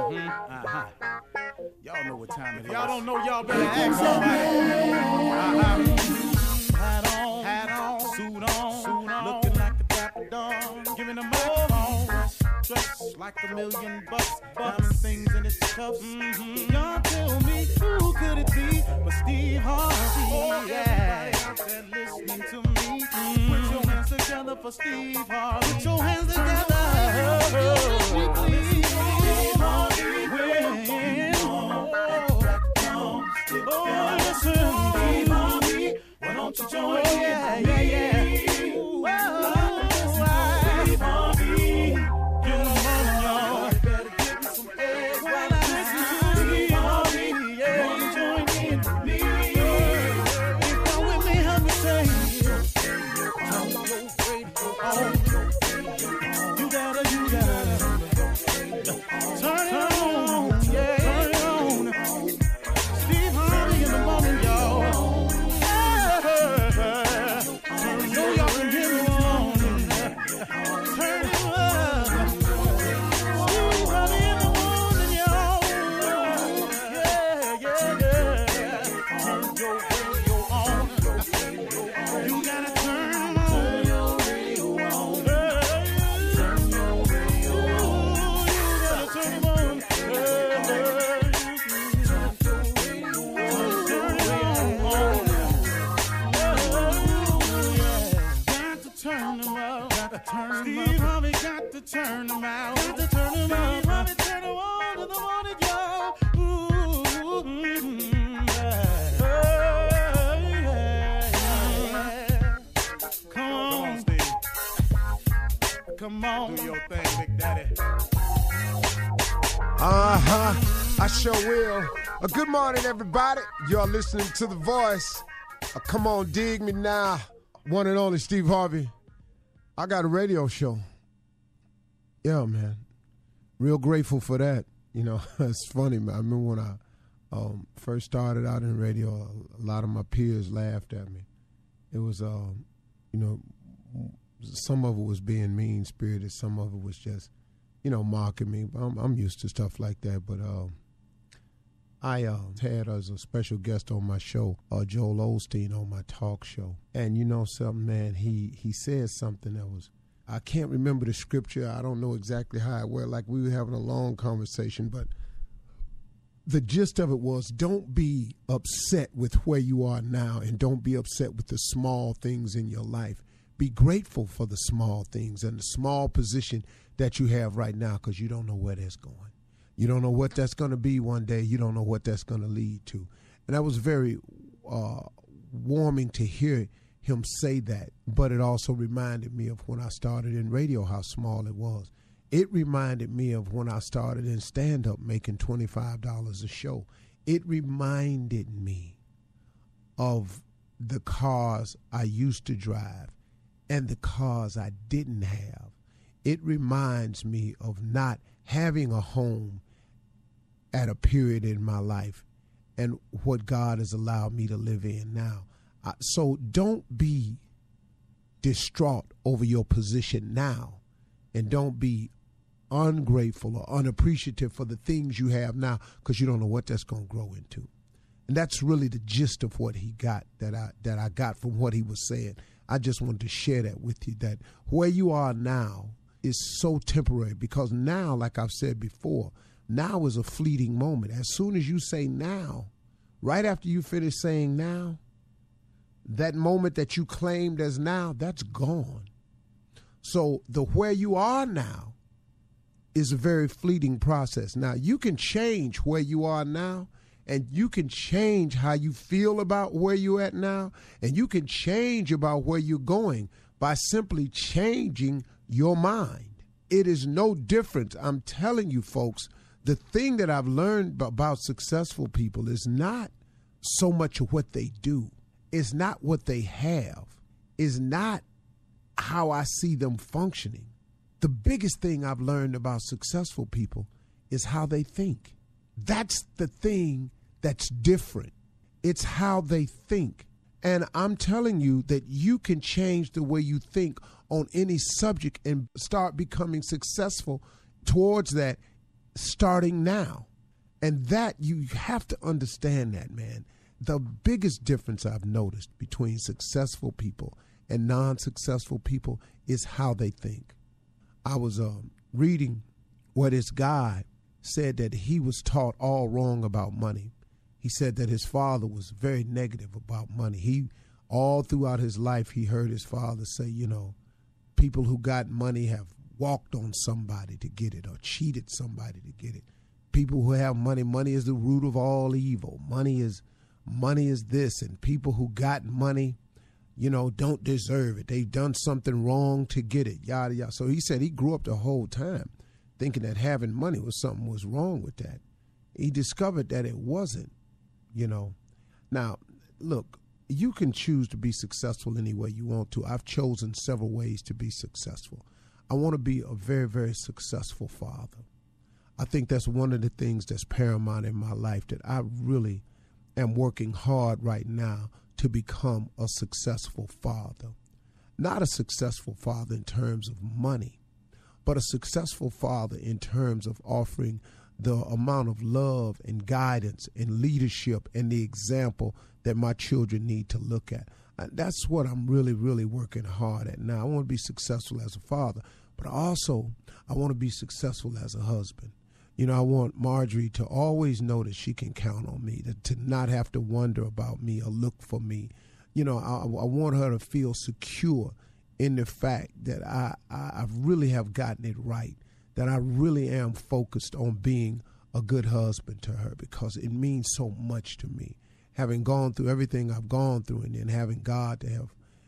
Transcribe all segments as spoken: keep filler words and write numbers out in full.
Mm-hmm. Uh-huh. Y'all know what time it is. Y'all don't know, y'all better ask somebody. Uh-huh. Hat on, hat on, suit on, suit on, looking like a dapper dog, giving a microphone, dressed like a million bucks, diamond things in its cuffs. Mm-hmm. Y'all tell me who could it be but Steve Harvey? Oh, yeah. Everybody out there listening to me, mm-hmm. Put your hands together for Steve Harvey. Put your hands together. Oh, Steve Harvey. Oh, listen, Steve Harvey. Why don't you join me? Oh, yeah, yeah, yeah. Ooh, oh, Steve Harvey. Get them on, y'all. You better give me some eggs while I listen to Steve Harvey. Yeah, you join in with me. If you're with me, help me say, turn your radio on. You gotta, you gotta turn it on. Yeah, turn it on. Steve Harvey in the morning, y'all. So y'all can get it on. Turn it up. Steve Harvey in the morning, y'all. Yeah, yeah, yeah. Turn your radio on. You gotta turn on. Turn your radio on. Turn your radio on. You gotta turn it on. Turn your Steve Harvey got to turn them out. Got to turn them out. Steve Harvey turn them on to the morning, y'all. Ooh, mm-hmm, yeah. Yeah, yeah. Come on, Steve. Come on. Do your thing, Big Daddy. Uh-huh. I sure will. Uh, good morning, everybody. Y'all listening to The Voice. Uh, come on, dig me now. One and only Steve Harvey. I got a radio show. Yeah, man. Real grateful for that. You know, it's funny, man. I remember when I um, first started out in radio, a lot of my peers laughed at me. It was, uh, you know, some of it was being mean-spirited. Some of it was just, you know, mocking me. I'm, I'm used to stuff like that. But uh, I uh, had as a special guest on my show, uh, Joel Osteen on my talk show. And you know something, man, he, he said something that was, I can't remember the scripture. I don't know exactly how it went. Like we were having a long conversation, but the gist of it was don't be upset with where you are now and don't be upset with the small things in your life. Be grateful for the small things and the small position that you have right now because you don't know where that's going. You don't know what that's going to be one day. You don't know what that's going to lead to. And that was very uh, warming to hear him say that. But it also reminded me of when I started in radio, how small it was. It reminded me of when I started in stand-up making twenty-five dollars a show. It reminded me of the cars I used to drive and the cars I didn't have. It reminds me of not having a home at a period in my life and what God has allowed me to live in now. Uh, so don't be distraught over your position now and don't be ungrateful or unappreciative for the things you have now because you don't know what that's going to grow into. And that's really the gist of what he got that I that I got from what he was saying. I just wanted to share that with you, that where you are now is so temporary because now, like I've said before, now is a fleeting moment. As soon as you say now, right after you finish saying now, that moment that you claimed as now, that's gone. So the where you are now is a very fleeting process. Now, you can change where you are now, and you can change how you feel about where you're at now, and you can change about where you're going by simply changing your mind. It is no different. I'm telling you, folks, the thing that I've learned about successful people is not so much of what they do. It's not what they have. It's not how I see them functioning. The biggest thing I've learned about successful people is how they think. That's the thing that's different. It's how they think. And I'm telling you that you can change the way you think on any subject and start becoming successful towards that starting now. And that, you have to understand that, man. The biggest difference I've noticed between successful people and non-successful people is how they think. I was um, reading where this guy said that he was taught all wrong about money. He said that his father was very negative about money. He, all throughout his life, he heard his father say, you know, people who got money have walked on somebody to get it or cheated somebody to get it. People who have money, money is the root of all evil. Money is money is this, and people who got money, you know, don't deserve it. They've done something wrong to get it, yada, yada. So he said he grew up the whole time thinking that having money was something was wrong with that. He discovered that it wasn't, you know. Now, look, you can choose to be successful any way you want to. I've chosen several ways to be successful. I want to be a very, very successful father. I think that's one of the things that's paramount in my life, that I really am working hard right now to become a successful father. Not a successful father in terms of money, but a successful father in terms of offering the amount of love and guidance and leadership and the example that my children need to look at. And that's what I'm really, really working hard at now. I want to be successful as a father, but also I want to be successful as a husband. You know, I want Marjorie to always know that she can count on me, to, to not have to wonder about me or look for me. You know, I, I want her to feel secure in the fact that I, I, I really have gotten it right, that I really am focused on being a good husband to her, because it means so much to me. Having gone through everything I've gone through, and then having God to have,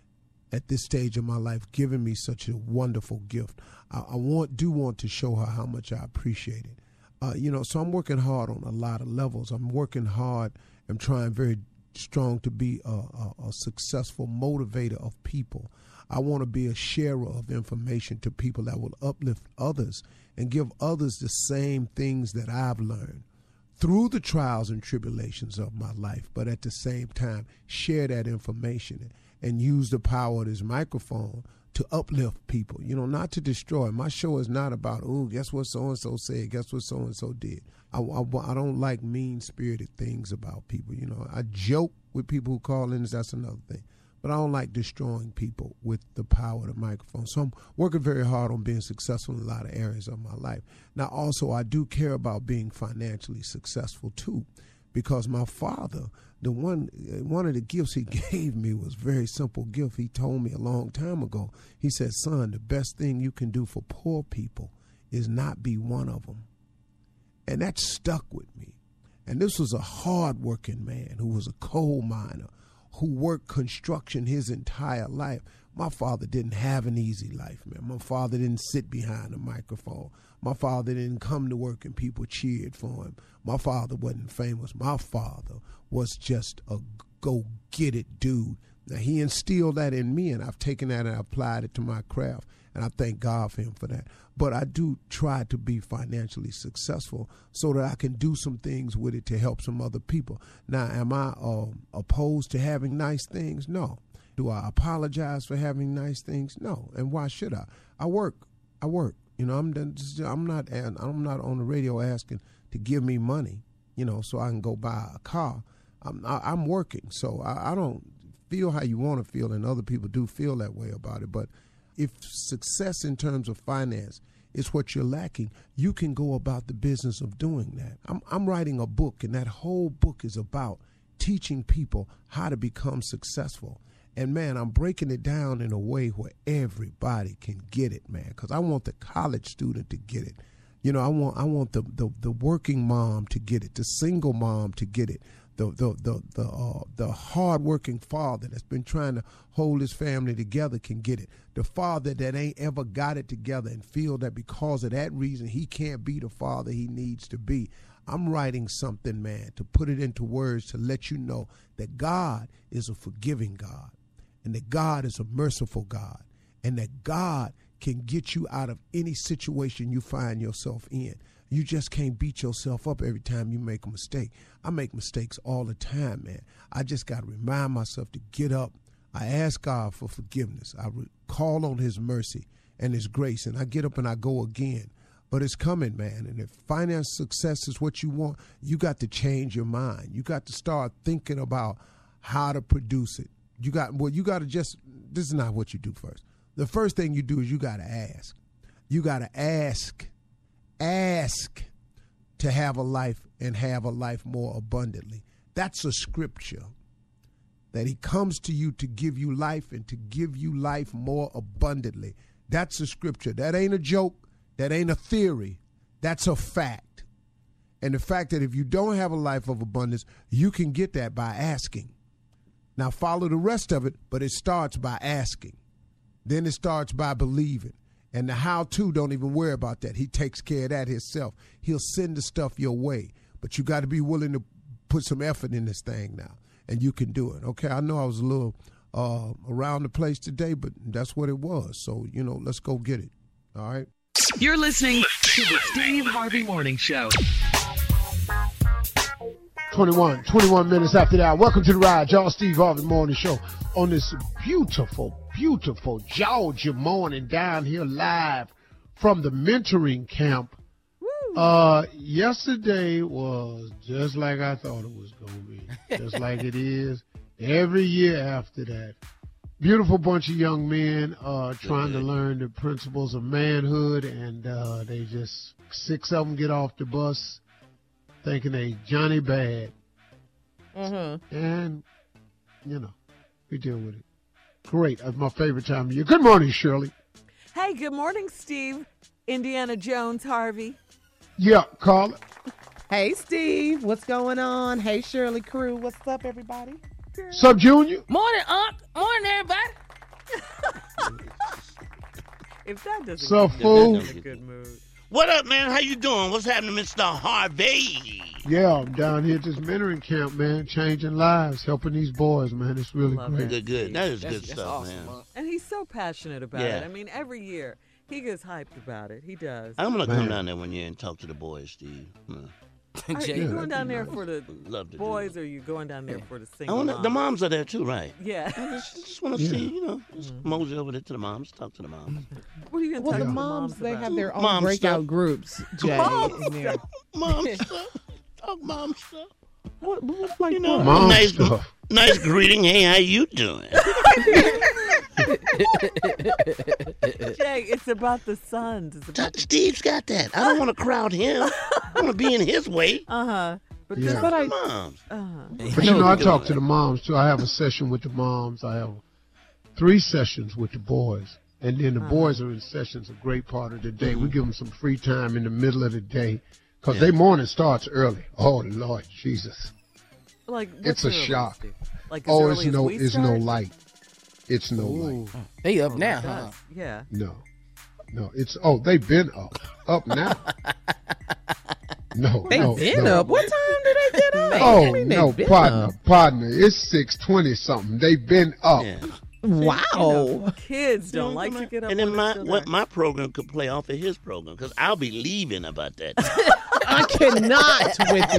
at this stage of my life, given me such a wonderful gift, I, I want do want to show her how much I appreciate it. Uh, you know, so I'm working hard on a lot of levels. I'm working hard. I'm trying very strong to be a, a, a successful motivator of people. I want to be a sharer of information to people that will uplift others and give others the same things that I've learned through the trials and tribulations of my life, but at the same time, share that information and use the power of this microphone to uplift people, you know, not to destroy. My show is not about, oh, guess what so-and-so said, guess what so-and-so did. I, I, I don't like mean-spirited things about people, you know. I joke with people who call in, that's another thing. But I don't like destroying people with the power of the microphone. So I'm working very hard on being successful in a lot of areas of my life. Now, also, I do care about being financially successful, too, because my father, the one one of the gifts he gave me was a very simple gift. He told me a long time ago, he said, son, the best thing you can do for poor people is not be one of them. And that stuck with me. And this was a hard-working man who was a coal miner, who worked construction his entire life. My father didn't have an easy life, man. My father didn't sit behind a microphone. My father didn't come to work and people cheered for him. My father wasn't famous. My father was just a go-get-it dude. Now, he instilled that in me, and I've taken that and applied it to my craft, and I thank God for him for that. But I do try to be financially successful so that I can do some things with it to help some other people. Now, am I um, opposed to having nice things? No. Do I apologize for having nice things? No. And why should I? I work. I work. You know, I'm I'm not I'm not on the radio asking to give me money, you know, so I can go buy a car. I'm I'm working, so I, I don't feel how you want to feel, and other people do feel that way about it. But if success in terms of finance is what you're lacking, you can go about the business of doing that. I'm I'm writing a book, and that whole book is about teaching people how to become successful. And, man, I'm breaking it down in a way where everybody can get it, man, because I want the college student to get it. You know, I want I want the, the, the working mom to get it, the single mom to get it, the the the the, uh, the hardworking father that's been trying to hold his family together can get it. The father that ain't ever got it together and feel that because of that reason he can't be the father he needs to be. I'm writing something, man, to put it into words to let you know that God is a forgiving God, and that God is a merciful God, and that God can get you out of any situation you find yourself in. You just can't beat yourself up every time you make a mistake. I make mistakes all the time, man. I just got to remind myself to get up. I ask God for forgiveness. I re- call on his mercy and his grace, and I get up and I go again. but it's coming, man. And if finance success is what you want, you got to change your mind. You got to start thinking about how to produce it. You got well, you got to just, this is not what you do first. The first thing you do is you got to ask. You got to ask, ask to have a life and have a life more abundantly. That's a scripture. That he comes to you to give you life and to give you life more abundantly. That's a scripture. That ain't a joke. That ain't a theory. That's a fact. And the fact that if you don't have a life of abundance, you can get that by asking. Now follow the rest of it, but it starts by asking. Then it starts by believing. And the how-to, don't even worry about that. He takes care of that himself. He'll send the stuff your way. But you got to be willing to put some effort in this thing now. And you can do it. Okay, I know I was a little uh, around the place today, but that's what it was. So, you know, let's go get it. All right? You're listening to the Steve Harvey Morning Show. twenty-one, twenty-one minutes after that. Welcome to the ride, y'all. Steve Harvey Morning Show on this beautiful, beautiful Georgia morning down here live from the mentoring camp. Uh, yesterday was just like I thought it was going to be, just like it is every year after that. Beautiful bunch of young men uh, trying to learn the principles of manhood, and uh, they just, six of them get off the bus thinking they Johnny Bad. Mm-hmm. And, you know, we deal with it. Great. That's my favorite time of year. Good morning, Shirley. Hey, good morning, Steve. Indiana Jones, Harvey. Yeah, Carla. Hey, Steve. What's going on? Hey, Shirley crew. What's up, everybody? Sup, Junior? Morning, Unc. Morning, everybody. If that doesn't Sup, get fool? you in a good mood. What up, man? How you doing? What's happening, Mister Harvey? Yeah, I'm down here at this mentoring camp, man, changing lives, helping these boys, man. It's really Love great. it. Good, good. That is That's- good that's stuff, awesome, man. Unc. And he's so passionate about Yeah. it. I mean, every year he gets hyped about it. He does. I'm gonna Man. come down there one year and talk to the boys, Steve. Hmm. Are Jay, you Yeah, going down there that'd be for the Love to do boys, it. or are you going down there for the I single wanna, mom? the moms are there too, right? Yeah. I just, just want to Yeah. see, you know, just mosey over there to the moms, talk to the moms. What are you going to Well, talk the to the moms, they about? have their own Mom breakout stuff. groups, Jay. Mom in there. Mom stuff. Talk mom stuff. What, what's like You know, that? Mom nice, stuff. nice greeting. Hey, how you doing? Jay, it's about the sons. It's about the... Steve's got that. I don't want to crowd him. I want to be in his way. Uh-huh. But Yeah. this... But I, Moms. Uh-huh. But you know, I talk to the moms too. I have a session with the moms. I have three sessions with the boys. And then the boys are in sessions a great part of the day. We give them some free time in the middle of the day because their morning starts early. Oh, Lord Jesus. Like, It's what's a early, shock. Steve? Like, as Oh, early it's as no, we it's no start? light. It's no light. they up Oh, now, it huh? does. Yeah. No. No, it's, oh, they've been up. Up now. No, They no. been no. up. What time did they get up? Oh, I mean, they no, been partner, up. partner. It's six twenty something. They've been up. Yeah. Wow. Kids don't You know, like come to on. get up And then when my it's still what, dark. my program could play off of his program because I'll be leaving about that. I cannot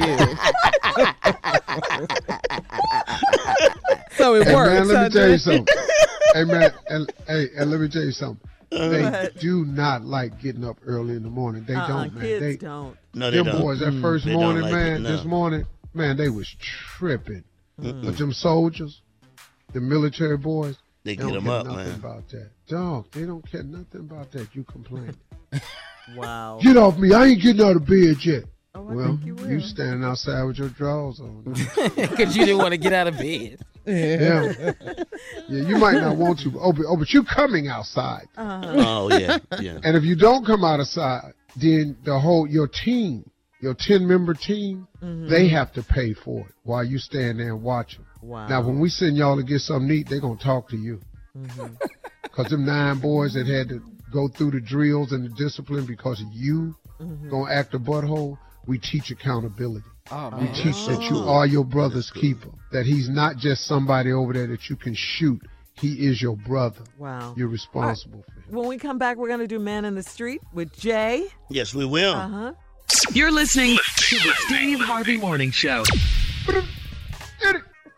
with you. So it Hey, works. man, let huh, me tell you Jay? something. Hey, man, and, hey, and let me tell you something. They What? do not like getting up early in the morning. They Uh-uh, don't, man. kids They, don't. No, they them don't. boys, that first They don't morning, like it, man, no. this morning, man, they was tripping. But them soldiers, the military boys, They they get don't them care up, nothing man. about that. Dog, they don't care nothing about that. You complain. Wow. Get off me. I ain't getting out of bed yet. Oh, I Well, think you will. you standing outside with your drawers on. Because you didn't want to get out of bed. Yeah. Yeah, you might not want to. Oh, but, oh, but you coming outside. Oh yeah, yeah. And if you don't come outside, then the whole, your team, your ten-member team, they have to pay for it while you stand there and watch them. Wow. Now, when we send y'all to get something to eat, they're going to talk to you. Because them nine boys that had to go through the drills and the discipline because of you going to act a butthole, we teach accountability. Oh, We man. teach that you are your brother's keeper, that he's not just somebody over there that you can shoot. He is your brother. Wow. You're responsible for him. When we come back, we're going to do Man in the Street with Jay. Yes, we will. Uh-huh. You're listening to the Steve Harvey Morning Show. Get it.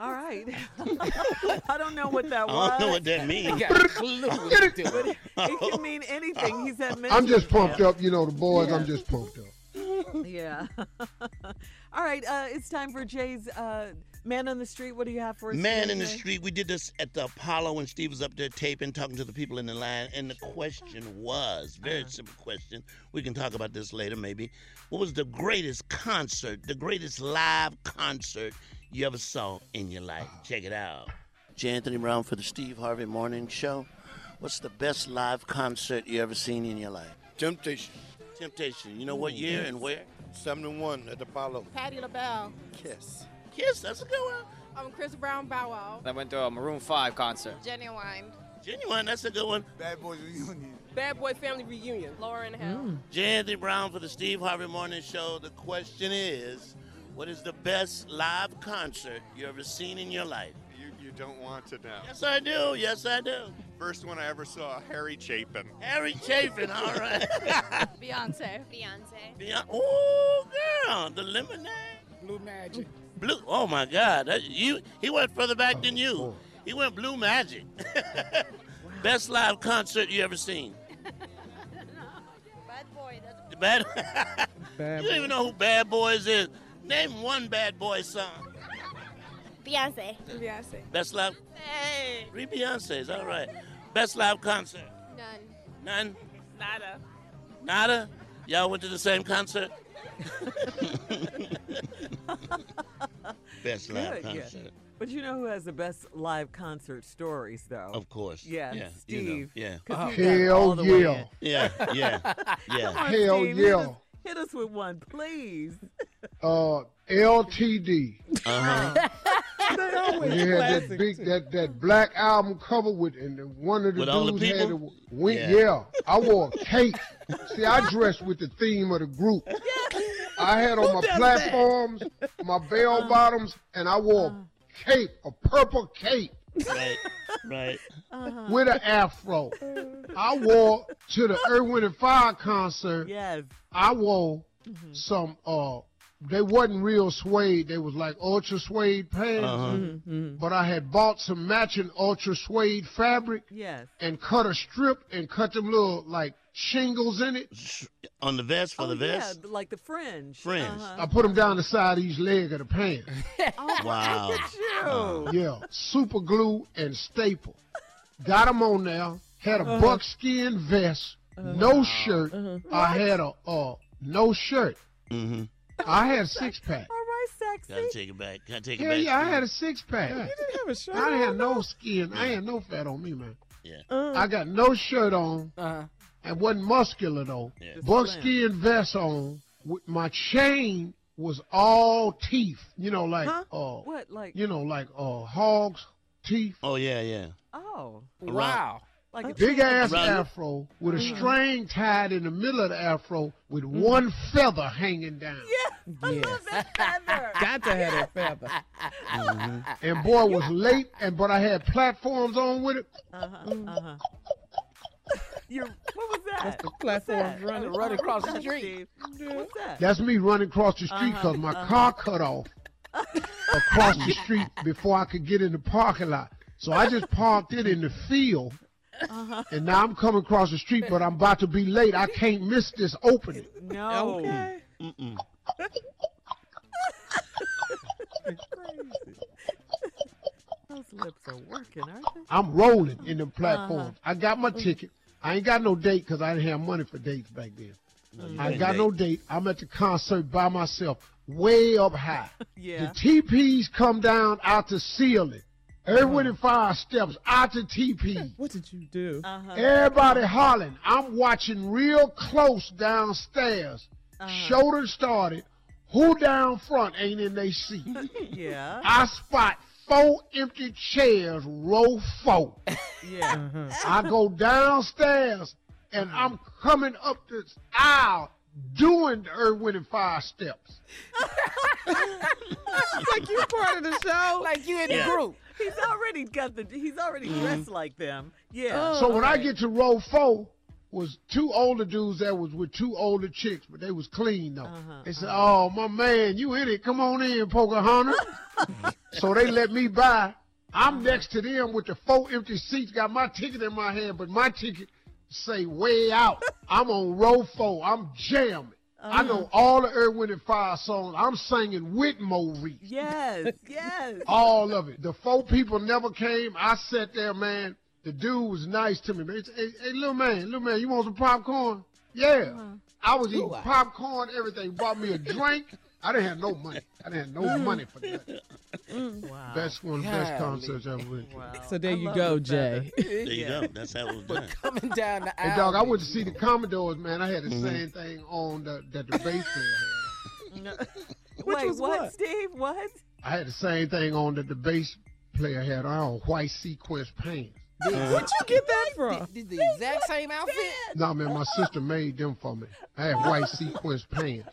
All right. I don't know what that I was. don't know what that means. Got a clue what you're doing. It can mean anything. He's had I'm just pumped yeah. up. You know, the boys, Yeah. I'm just pumped up. Yeah. All right. Uh, it's time for Jay's uh, Man on the Street. What do you have for us? Man today, in the Jay? Street. We did this at the Apollo when Steve was up there taping, talking to the people in the line. And the question was, very Uh-huh. simple question. We can talk about this later, maybe. What was the greatest concert, the greatest live concert you ever saw in your life? Check it out. J. Anthony Brown for the Steve Harvey Morning Show. What's the best live concert you ever seen in your life? Temptation. Temptation. You know what year and where? seventy-one at the Apollo. Patti LaBelle. Kiss. Kiss, that's a good one. I'm Chris Brown Bow Wow. I went to a Maroon five concert. Genuine. Genuine, that's a good one. Bad Boys Reunion. Bad Boy Family Reunion. Lauren Hill. J. Anthony Brown for the Steve Harvey Morning Show. The question is, what is the best live concert you ever seen in your life? You, you don't want to know. Yes, I do. Yes, I do. First one I ever saw, Harry Chapin. Harry Chapin, all right. Beyonce. Beyonce. Beyond, oh, girl, the lemonade. Blue Magic. Blue, oh, my God. That, you, he went further back than you. He went Blue Magic. Best live concert you ever seen? Bad Boy. The Bad, Bad you don't even know who Bad Boys is. Name one Bad Boy song. Beyonce. Beyonce. Best live. Hey, three Beyonces. All right. Best live concert. None. None. Nada. Nada. Y'all went to the same concert. Best live Good, yeah. concert. But you know who has the best live concert stories, though? Of course. Yes, yeah, you know, Steve. yeah. 'Cause he got Hell all the way yeah. in. Yeah. Yeah. Come Yeah. on, Hell Steve, yeah. Hit us, hit us with one, please. Uh, L T D. Uh-huh. They always They had that classic, big, too. that, that black album cover with, and then one of the With all the dudes had people? a wing. Yeah. Yeah. I wore a cape. See, I dressed with the theme of the group. I had on my does platforms, my bell bottoms, and I wore a cape, a purple cape Right. Right. with an afro. I wore to the Earth, Wind and Fire concert. Yes. I wore some. Uh, they wasn't real suede. They was like ultra suede pants. Uh-huh. But I had bought some matching ultra suede fabric Yes. and cut a strip and cut them little like shingles in it. On the vest for oh, the vest. yeah, like the fringe. Fringe. Uh-huh. I put them down the side of each leg of the pants. Oh, Wow. Look at you. Yeah, super glue and staple. Got them on there. Had a buckskin vest, no shirt. I had a uh, no shirt. Mm-hmm. I had a six pack. All right, sexy. Gotta take it back. Gotta take it Yeah, back. yeah, I had a six pack. You didn't have a shirt I had on, no though? skin. I had no fat on me, man. Yeah. I got no shirt on. Uh-huh. and wasn't muscular though. Yeah. Just Buckskin vest on. With my chain was all teeth. You know, like Huh? uh, What, like? you know, like uh, hogs teeth. Oh yeah, yeah. Oh, Wow. like a Big chain- ass Around- afro with a string tied in the middle of the afro with one feather hanging down. Yeah, I Yes. love that feather. Got to have that feather. And boy was late, and but I had platforms on with it. Uh-huh, uh-huh. You're, what was that? That's the What's platforms that? running. Run across the What's that, street. Steve? What's that? That's me running across the street because my car cut off across the street before I could get in the parking lot. So I just parked it in the field, and now I'm coming across the street, but I'm about to be late. I can't miss this opening. No. Okay. Mm-mm. Those lips are working, aren't they? I'm rolling in the platforms. I got my ticket. I ain't got no date because I didn't have money for dates back then. No, you I ain't couldn't got date. no date. I'm at the concert by myself, way up high. Yeah. The T Ps come down out the ceiling. Everyone in five steps out the T P. What did you do? Uh-huh. Everybody hollering. I'm watching real close downstairs. Uh-huh. Shoulder started. Who down front ain't in their seat? Yeah. I spot four empty chairs, row four. Yeah. I go downstairs and I'm coming up this aisle doing the Earth, Wind and Fire steps. Like you part of the show. Like you in the Yeah. group. He's already got the. He's already dressed like them. Yeah. Oh. So when I get to row four, was two older dudes that was with two older chicks, but they was clean though. Uh-huh, They said, "Oh, my man, you in it? Come on in, Pocahontas." So they let me by. I'm next to them with the four empty seats. Got my ticket in my hand, but my ticket say way out. I'm on row four. I'm jamming. I know all the Earth, Wind and Fire songs. I'm singing with Maurice. Yes, yes. All of it. The four people never came. I sat there, man. The dude was nice to me, man. He said, Hey, hey, little man, little man, you want some popcorn? Yeah. Uh-huh. I was eating popcorn, everything. Bought me a drink. I didn't have no money. I didn't have no money for that. Wow. Best one of the best concerts I ever went to. Wow. So there I you love go, the Jay. There you go. That's how it was done. Coming down the aisle. Hey, dog, I went to see the Commodores, man. I had the Mhm. same thing on the, that the bass player No. Which Wait, was what, what? Steve? What? had. I had the same thing on that the bass player had on, white sequence pants. Where'd you get that from? Did the exact same outfit? No, man, my sister made them for me. I had white sequence pants.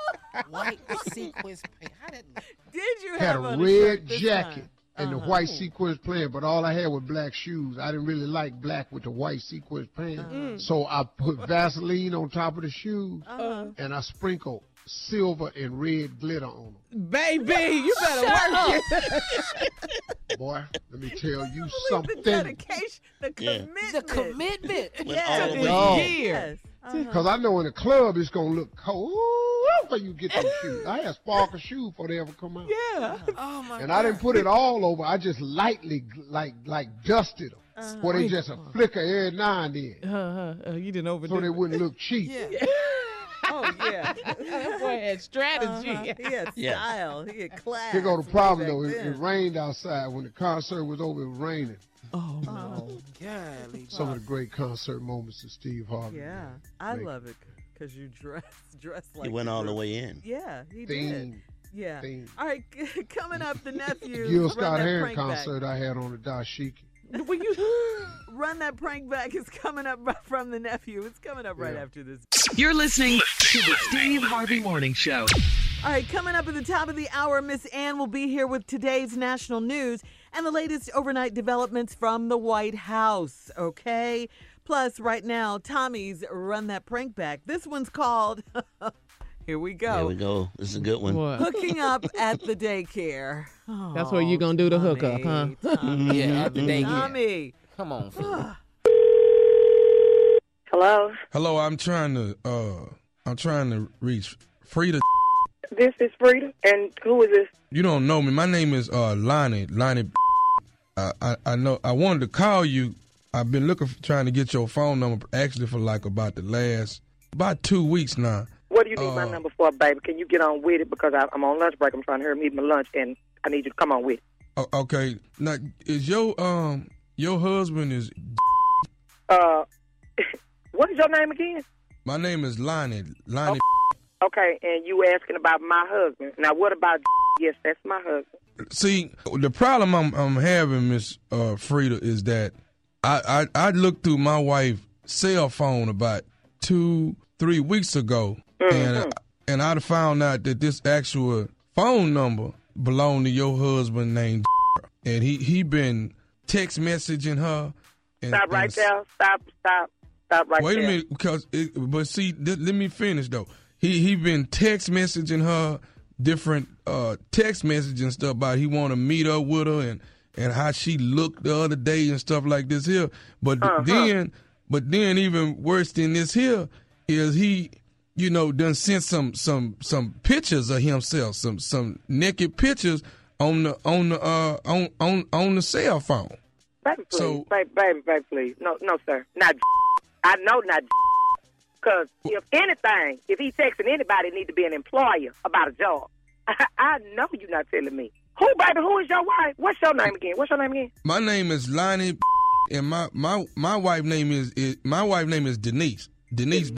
White sequence paint. How that look? Did you Had have a on a red shirt this jacket time? and the Uh-huh. white sequence pants, but all I had was black shoes. I didn't really like black with the white sequence pants. Uh-huh. So I put Vaseline on top of the shoes Uh-huh. and I sprinkled silver and red glitter on Baby, you better work it. them. Boy, let me tell you The something. dedication, the Yeah. commitment. The commitment. Went all the Yes. way Dog. in. Yes. Uh-huh. Because I know in the club it's going to look cold Ooh, when you get those shoes. I had sparkle shoes before they ever come out. Yeah. Oh my And God. I didn't put it all over. I just lightly, like, like dusted them. Uh-huh. Where they just a flicker every now and then. Uh-huh. Uh, you didn't overdo So they it. wouldn't look cheap. Yeah. Oh, yeah. That boy had strategy. Uh-huh. He had Yeah. style. He had class. Here go the way problem, back though. It, then. it rained outside. When the concert was over, it was raining. Oh, no. Golly. Some of the great concert moments of Steve Harvey. Yeah, I Make- love it because you dress dress like He went you all were- the way in. Yeah, he did. Theme. Yeah. Theme. All right, coming up, the nephew. Gil Run Scott That Heron Prank Back. concert I had on the dashiki. Will you? Run That Prank Back is coming up from the nephew. It's coming up right Yeah. after this. You're listening to the Steve Harvey Morning Show. All right, coming up at the top of the hour, Miss Ann will be here with today's national news and the latest overnight developments from the White House, okay? Plus, right now, Tommy's Run That Prank Back. This one's called, here we There go, we go. This is a good one. What? Hooking Up at the Daycare. That's where you gonna do the hookup, huh? Tommy, Tommy, Yeah, at the daycare. Tommy. Come on, Phil. Hello, Hello, I'm trying to uh I'm trying to reach Frida. this is Frida, and who is this? You don't know me. My name is uh Lonnie. Lonnie. I, I I know. I wanted to call you. I've been looking for, trying to get your phone number actually for like about the last about two weeks now. What do you need my Uh, number for, baby? Can you get on with it? Because I, I'm on lunch break. I'm trying to hurry me eat my lunch, and I need you to come on with it. O- okay. Now is your um your husband is Uh, what is your name again? my name is Lonnie. Lonnie. Okay, and you asking about my husband. Now, what about? Yes, that's my husband. See, the problem I'm I'm having, Miss uh, Frida, is that I, I I looked through my wife's cell phone about two three weeks ago, and and I found out that this actual phone number belonged to your husband named, and he he been text messaging her. And, Stop right and- there. Stop, stop, stop right Wait there. a minute, because it, but see, th- let me finish though. He he been text messaging her different uh, text messages and stuff about he want to meet up with her and and how she looked the other day and stuff like this here. But Uh-huh. then, but then even worse than this here is he, you know, done sent some some some pictures of himself, some some naked pictures on the on the uh on on on the cell phone. Baby, please. So- baby, baby, baby, please. No, no, sir. Not. I know not. Because if anything, if he texting anybody, it need to be an employer about a job. I, I know you're not telling me. Who, baby? Who is your wife? What's your name again? What's your name again? My name is Lonnie, and my my my wife name is, is my wife name is Denise. Denise.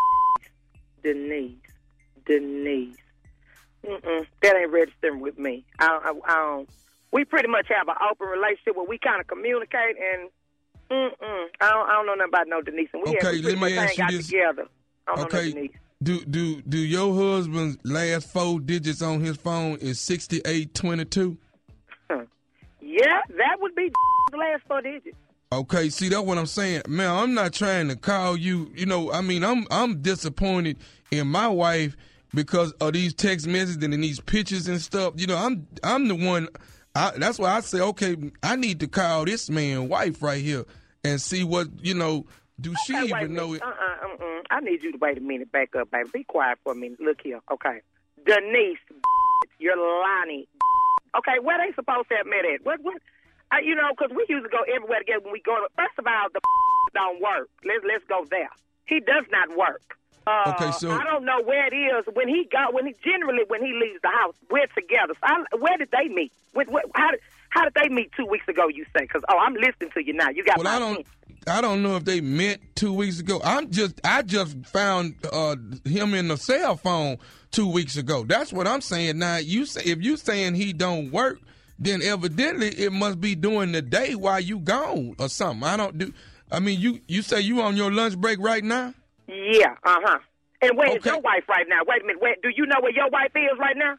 Denise. Denise. Mm-mm. That ain't registering with me. I, I, I don't. We pretty much have an open relationship where we kind of communicate, and mm-mm. I don't, I don't know nothing about no Denise. And we, Okay, have, we pretty let me much ask hang you out this. together. I don't know no Okay, Denise. do do do your husband's last four digits on his phone is sixty eight twenty two? Yeah, that would be the last four digits. Okay, see, that's what I'm saying. Man, I'm not trying to call you, you know, I mean, I'm I'm disappointed in my wife because of these text messages and these pictures and stuff. You know, I'm I'm the one, I, that's why I say, okay, I need to call this man wife right here and see what, you know, do she Okay, wait a even know minute. it? Uh-uh, uh-uh. I need you to wait a minute. Back up, baby. Be quiet for a minute. Look here, okay. Denise, you're Lonnie. Okay, where they supposed to have met at? What, what? Uh, you know, because we used to go everywhere together when we go to, first of all, the don't work. Let's, let's go there. He does not work. Uh, Okay, so- I don't know where it is. When he got, when he, generally when he leaves the house, we're together. So I, where did they meet? When, what, how, did, how did they meet two weeks ago, you say? Because, oh, I'm listening to you now. You got Well, my I don't, attention. I don't know if they met two weeks ago. I'm just, I just found uh, him in the cell phone two weeks ago. That's what I'm saying. Now, you say if you saying he don't work, then evidently it must be during the day while you gone or something. I don't do. I mean, you you say you on your lunch break right now? Yeah, uh-huh. And where's Okay. your wife right now? Wait a minute. Where, do you know where your wife is right now?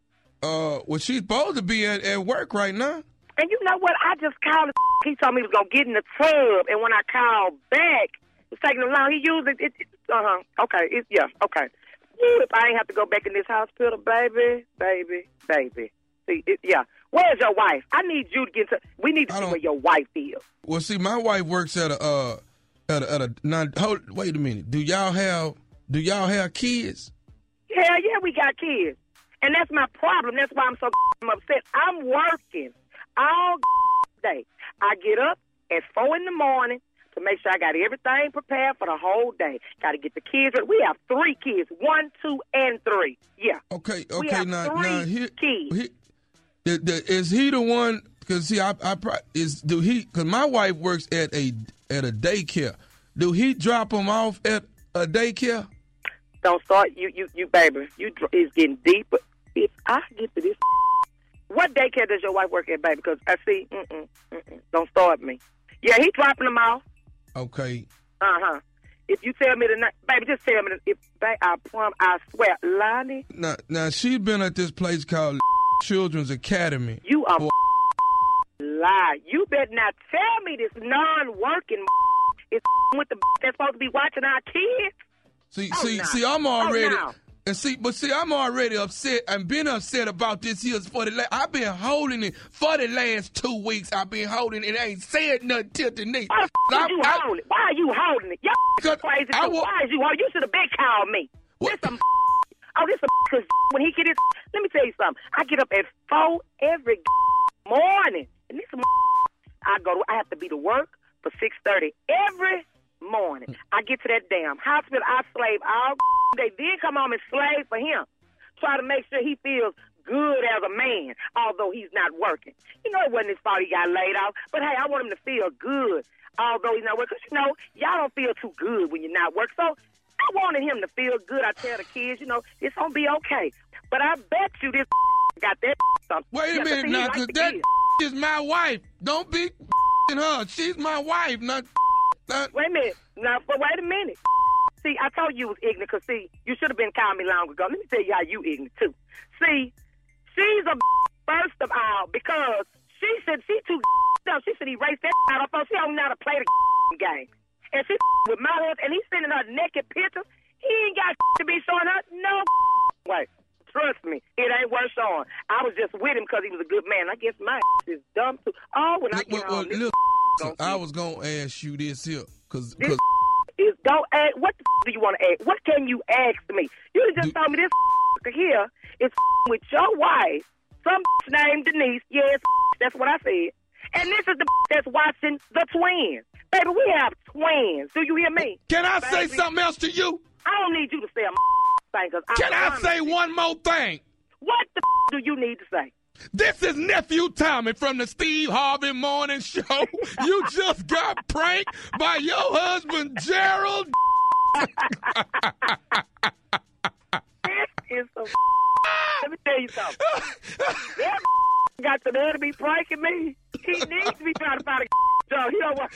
Uh, well, she's supposed to be at, at work right now. And you know what? I just called. He told me he was going to get in the tub. And when I called back, it was taking him long. He used it. it, it uh-huh. Okay. It, yeah, okay. Woo, if I ain't have to go back in this hospital, baby, baby, baby. See, it, yeah. Where's your wife? I need you to get to. We need to see where your wife is. Well, see, my wife works at a uh at a, at a now, hold, wait a minute. Do y'all have do y'all have kids? Hell yeah, we got kids. And that's my problem. That's why I'm so upset. I'm working all day. I get up at four in the morning to make sure I got everything prepared for the whole day. Got to get the kids ready. We have three kids, one, two, and three. Yeah. Okay, We okay. have Now, three now, here, kids. he- the, the, is he the one? Because see, I, I pro- is do he? Because my wife works at a at a daycare. Do he drop them off at a daycare? Don't start, you, you, you, baby. You, dr- it's getting deeper. If I get to this, what daycare does your wife work at, baby? Because I see, mm-mm, mm-mm, don't start me. Yeah, he dropping them off. Okay. Uh-huh. If you tell me tonight, baby, just tell me. If ba- I prom, I swear, Lonnie, Now, now she's been at this place called Children's Academy. you are lie. You better not tell me this non-working is with the that's supposed to be watching our kids. See, Oh, see, no. see, I'm Oh, already, no. and see, but see, I'm already upset and been upset about this here for the. La- I've been holding it for the last two weeks. I've been holding it. Ain't said nothing till tonight. Why the f- I- is you I- holding it? Why are you holding it? Y'all Because crazy. I too. wa- Why is you holding? You should have been called me. What? This some oh, this some because when he get his. Let me tell you something. I get up at four every morning, and this some I go. To, I have to be to work for six thirty every morning. I get to that damn hospital. I slave all day. Then come home and slave for him. Try to make sure he feels good as a man, although he's not working. You know, it wasn't his fault he got laid off. But hey, I want him to feel good, although he's not working. Because, you know, y'all don't feel too good when you're not working. So I wanted him to feel good. I tell the kids, you know, it's going to be okay. But I bet you this got that something. Wait a Yeah, minute see, he now, like because the that kids. is my wife. Don't be her. She's my wife, not. not Wait a minute. Now, but wait a minute. See, I told you it was ignorant because, see, you should have been calling me long ago. Let me tell you how you ignorant, too. See, she's a first of all because she said she too dumb. She said erase that out of her. She don't know how to play the game. And she with my husband, and he's sending her naked pictures. He ain't got to be showing her no way. Trust me, it ain't worth showing. I was just with him because he was a good man. I guess my is dumb, too. Oh, when I get well, well, home, this look, gonna I be- was gonna ask you this here, cause, This 'cause is don't ask. What the do you want to ask? What can you ask me? You just told me this here is with your wife, some named Denise. Yes, that's what I said. And this is the that's watching the twins. Baby, we have twins. Do you hear me? Can I say Baby, something else to you? I don't need you to say a thing. Cause Can I promise say you. one more thing? What the do you need to say? This is Nephew Tommy from the Steve Harvey Morning Show. You just got pranked by your husband, Gerald. This is so Let me tell you something. That got the man to be pranking me. He needs to be trying to find a job. He don't want.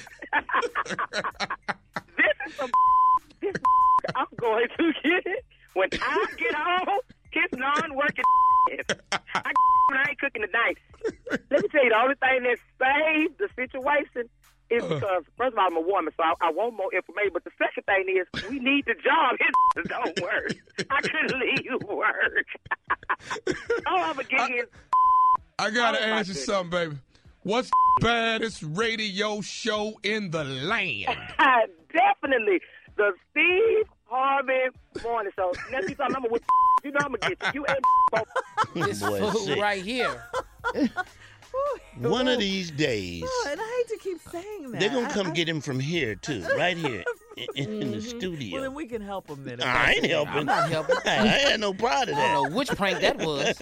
This is some. This I'm going to get it when I get home. His non-working. I when I ain't cooking tonight. Let me tell you, the only thing that saved the situation is because first of all, I'm a woman, so I, I want more information. But the second thing is, we need the job. His don't work. I couldn't leave work. Oh, I'm a gig is. I gotta ask you something, baby. What's the baddest radio show in the land? Definitely the Steve Harvey Morning Show. Next time I'm with you know I'm gonna get you. You and This Boy, fool sick. right here. One of these days, Oh, and I hate to keep saying that. they're going to I- come I- get him from here, too, right here in, in the studio. Well, then we can help him then. if I that's ain't okay. helping. I'm not helping. I, I had no part of I that. don't know which prank that was.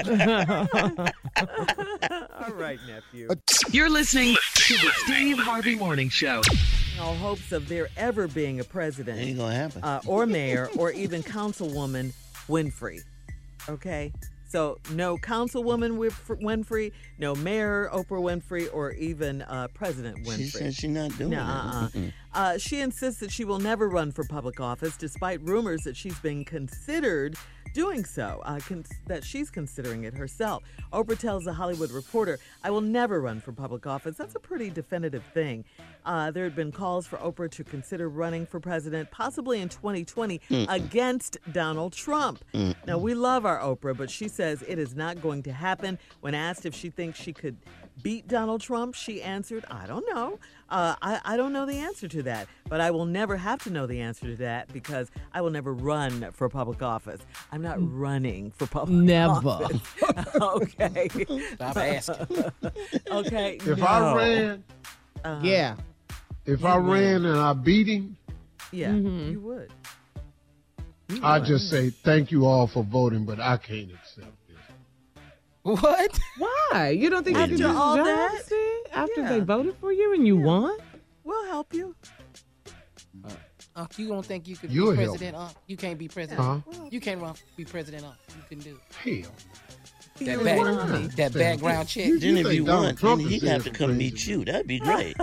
All right, nephew. You're listening to the Steve Harvey Morning Show. All hopes of there ever being a president. Ain't going to happen. Uh, or mayor or even councilwoman Winfrey. Okay? So no councilwoman Winf- Winfrey, no mayor Oprah Winfrey, or even uh, President Winfrey. She said she's not doing Nuh-uh. it. Mm-mm. Uh, she insists that she will never run for public office, despite rumors that she's been considered doing so, uh, con- that she's considering it herself. Oprah tells The Hollywood Reporter, I will never run for public office. That's a pretty definitive thing. Uh, there had been calls for Oprah to consider running for president, possibly in twenty twenty, Mm-mm. against Donald Trump. Mm-mm. Now, we love our Oprah, but she says it is not going to happen. When asked if she thinks she could beat Donald Trump, she answered, I don't know. Uh, I, I don't know the answer to that, but I will never have to know the answer to that because I will never run for public office. I'm not running for public Never. office. Okay. Stop asking. Okay. If no. I ran, Uh-huh. Yeah. if You I would. ran and I beat him, Yeah, Mhm. you would. I just say thank you all for voting, but I can't accept this. What? Why? You don't think you After can do this all job, that? Steve? After Yeah. they voted for you and you won? We'll help you. Uh, you don't think you could You'll be help president? Uh, you can't be president. Huh? You can't run be president. Uh, you can do Hell. that. You Back, won. that background check. You- Then if think you Donald want, Trump then is he'd have to saying come some meet crazy you. That'd be great.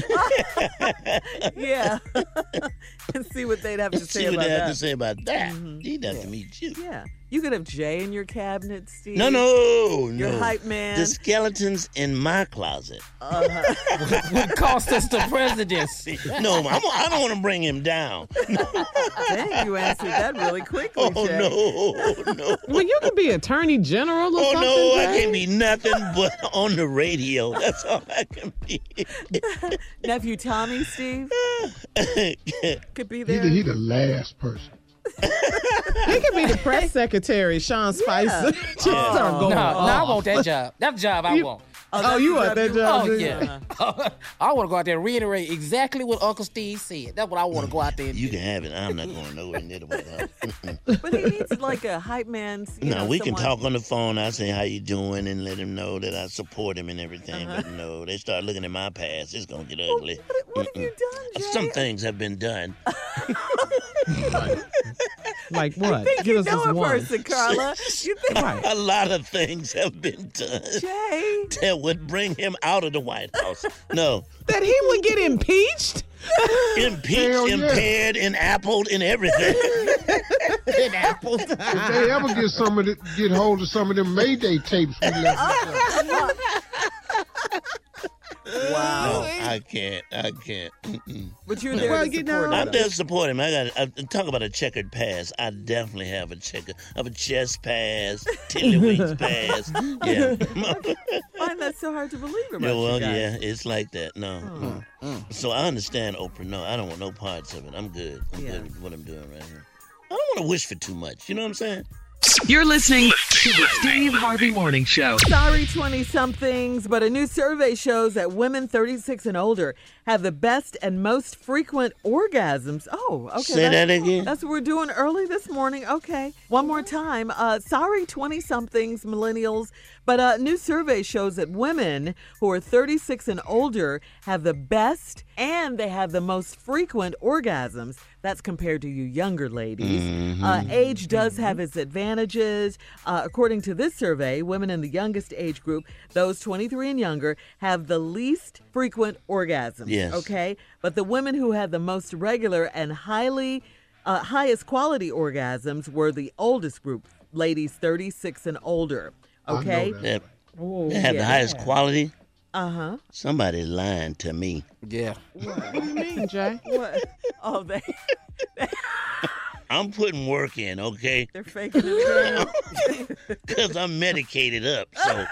Yeah. And see what they'd have to See say what about they have that. to say about that. Mhm. He'd have to meet you. Yeah. You could have Jay in your cabinet, Steve. No, no, Your no. hype man. The skeletons in my closet. Uh-huh. What cost us the presidency? No, I'm, I don't want to bring him down. Dang, you answered that really quickly, Oh, Jay. no, no. Well, you could be attorney general or Oh, something. no, I Jay. can't be nothing but on the radio. That's all I can be. Nephew Tommy, Steve, could be He there. the, he the last person. He could be the press secretary, Sean Spicer. Just Oh. start No, going no, I off. want that job. That's the job I You- want. Oh, that's you the want that you job, Oh do you? yeah. I want to go out there and reiterate exactly what Uncle Steve said. That's what I want to go out there and You do. can have it. I'm not going nowhere near the White House. But he needs like a hype man. You No, know, we can someone- talk on the phone. I say how you doing and let him know that I support him and everything. Uh-huh. But no, they start looking at my past. It's gonna get ugly. What, what have you done, Jay? Some things have been done. Like what? I think Give you us know this a one. person, Carla. You think, Right. A lot of things have been done Jay? that would bring him out of the White House. No, That he would get impeached? impeached, Hell yeah. impaired, and appled, and everything. In apples. If they ever get some of the, get hold of some of them Mayday tapes we left. Wow. No, I can't. I can't. Mm-mm. But you're there Well, to you support know- I'm him. there to support him. I got. I, talk about a checkered past. I definitely have a checker. I have a chest pass, tiddlywinks pass. Yeah. I find that so hard to believe about Yeah, well, you guys. yeah, it's like that. No. So I understand Oprah. No, I don't want no parts of it. I'm good. I'm Yeah. good with what I'm doing right here. I don't want to wish for too much. You know what I'm saying? You're listening to the Steve Harvey Morning Show. Sorry, twenty-somethings, but a new survey shows that women thirty-six and older have the best and most frequent orgasms. Oh, okay. Say that's- that again. That's what we're doing early this morning. Okay. One more time. Uh, sorry, twenty-somethings, millennials, but a new survey shows that women who are thirty-six and older have the best and they have the most frequent orgasms. That's compared to you younger ladies. Mm-hmm. Uh, age does have its advantages. Uh, according to this survey, women in the youngest age group, those twenty-three and younger, have the least frequent orgasms. Yes. Okay? But the women who had the most regular and highly uh, highest quality orgasms were the oldest group, ladies thirty-six and older. I know Okay? that. That Oh, they have the yeah. highest quality. Uh-huh. Somebody's lying to me. Yeah. What do you mean, Jay? What? Oh, they I'm putting work in, okay? they're faking it. Because I'm medicated up, so.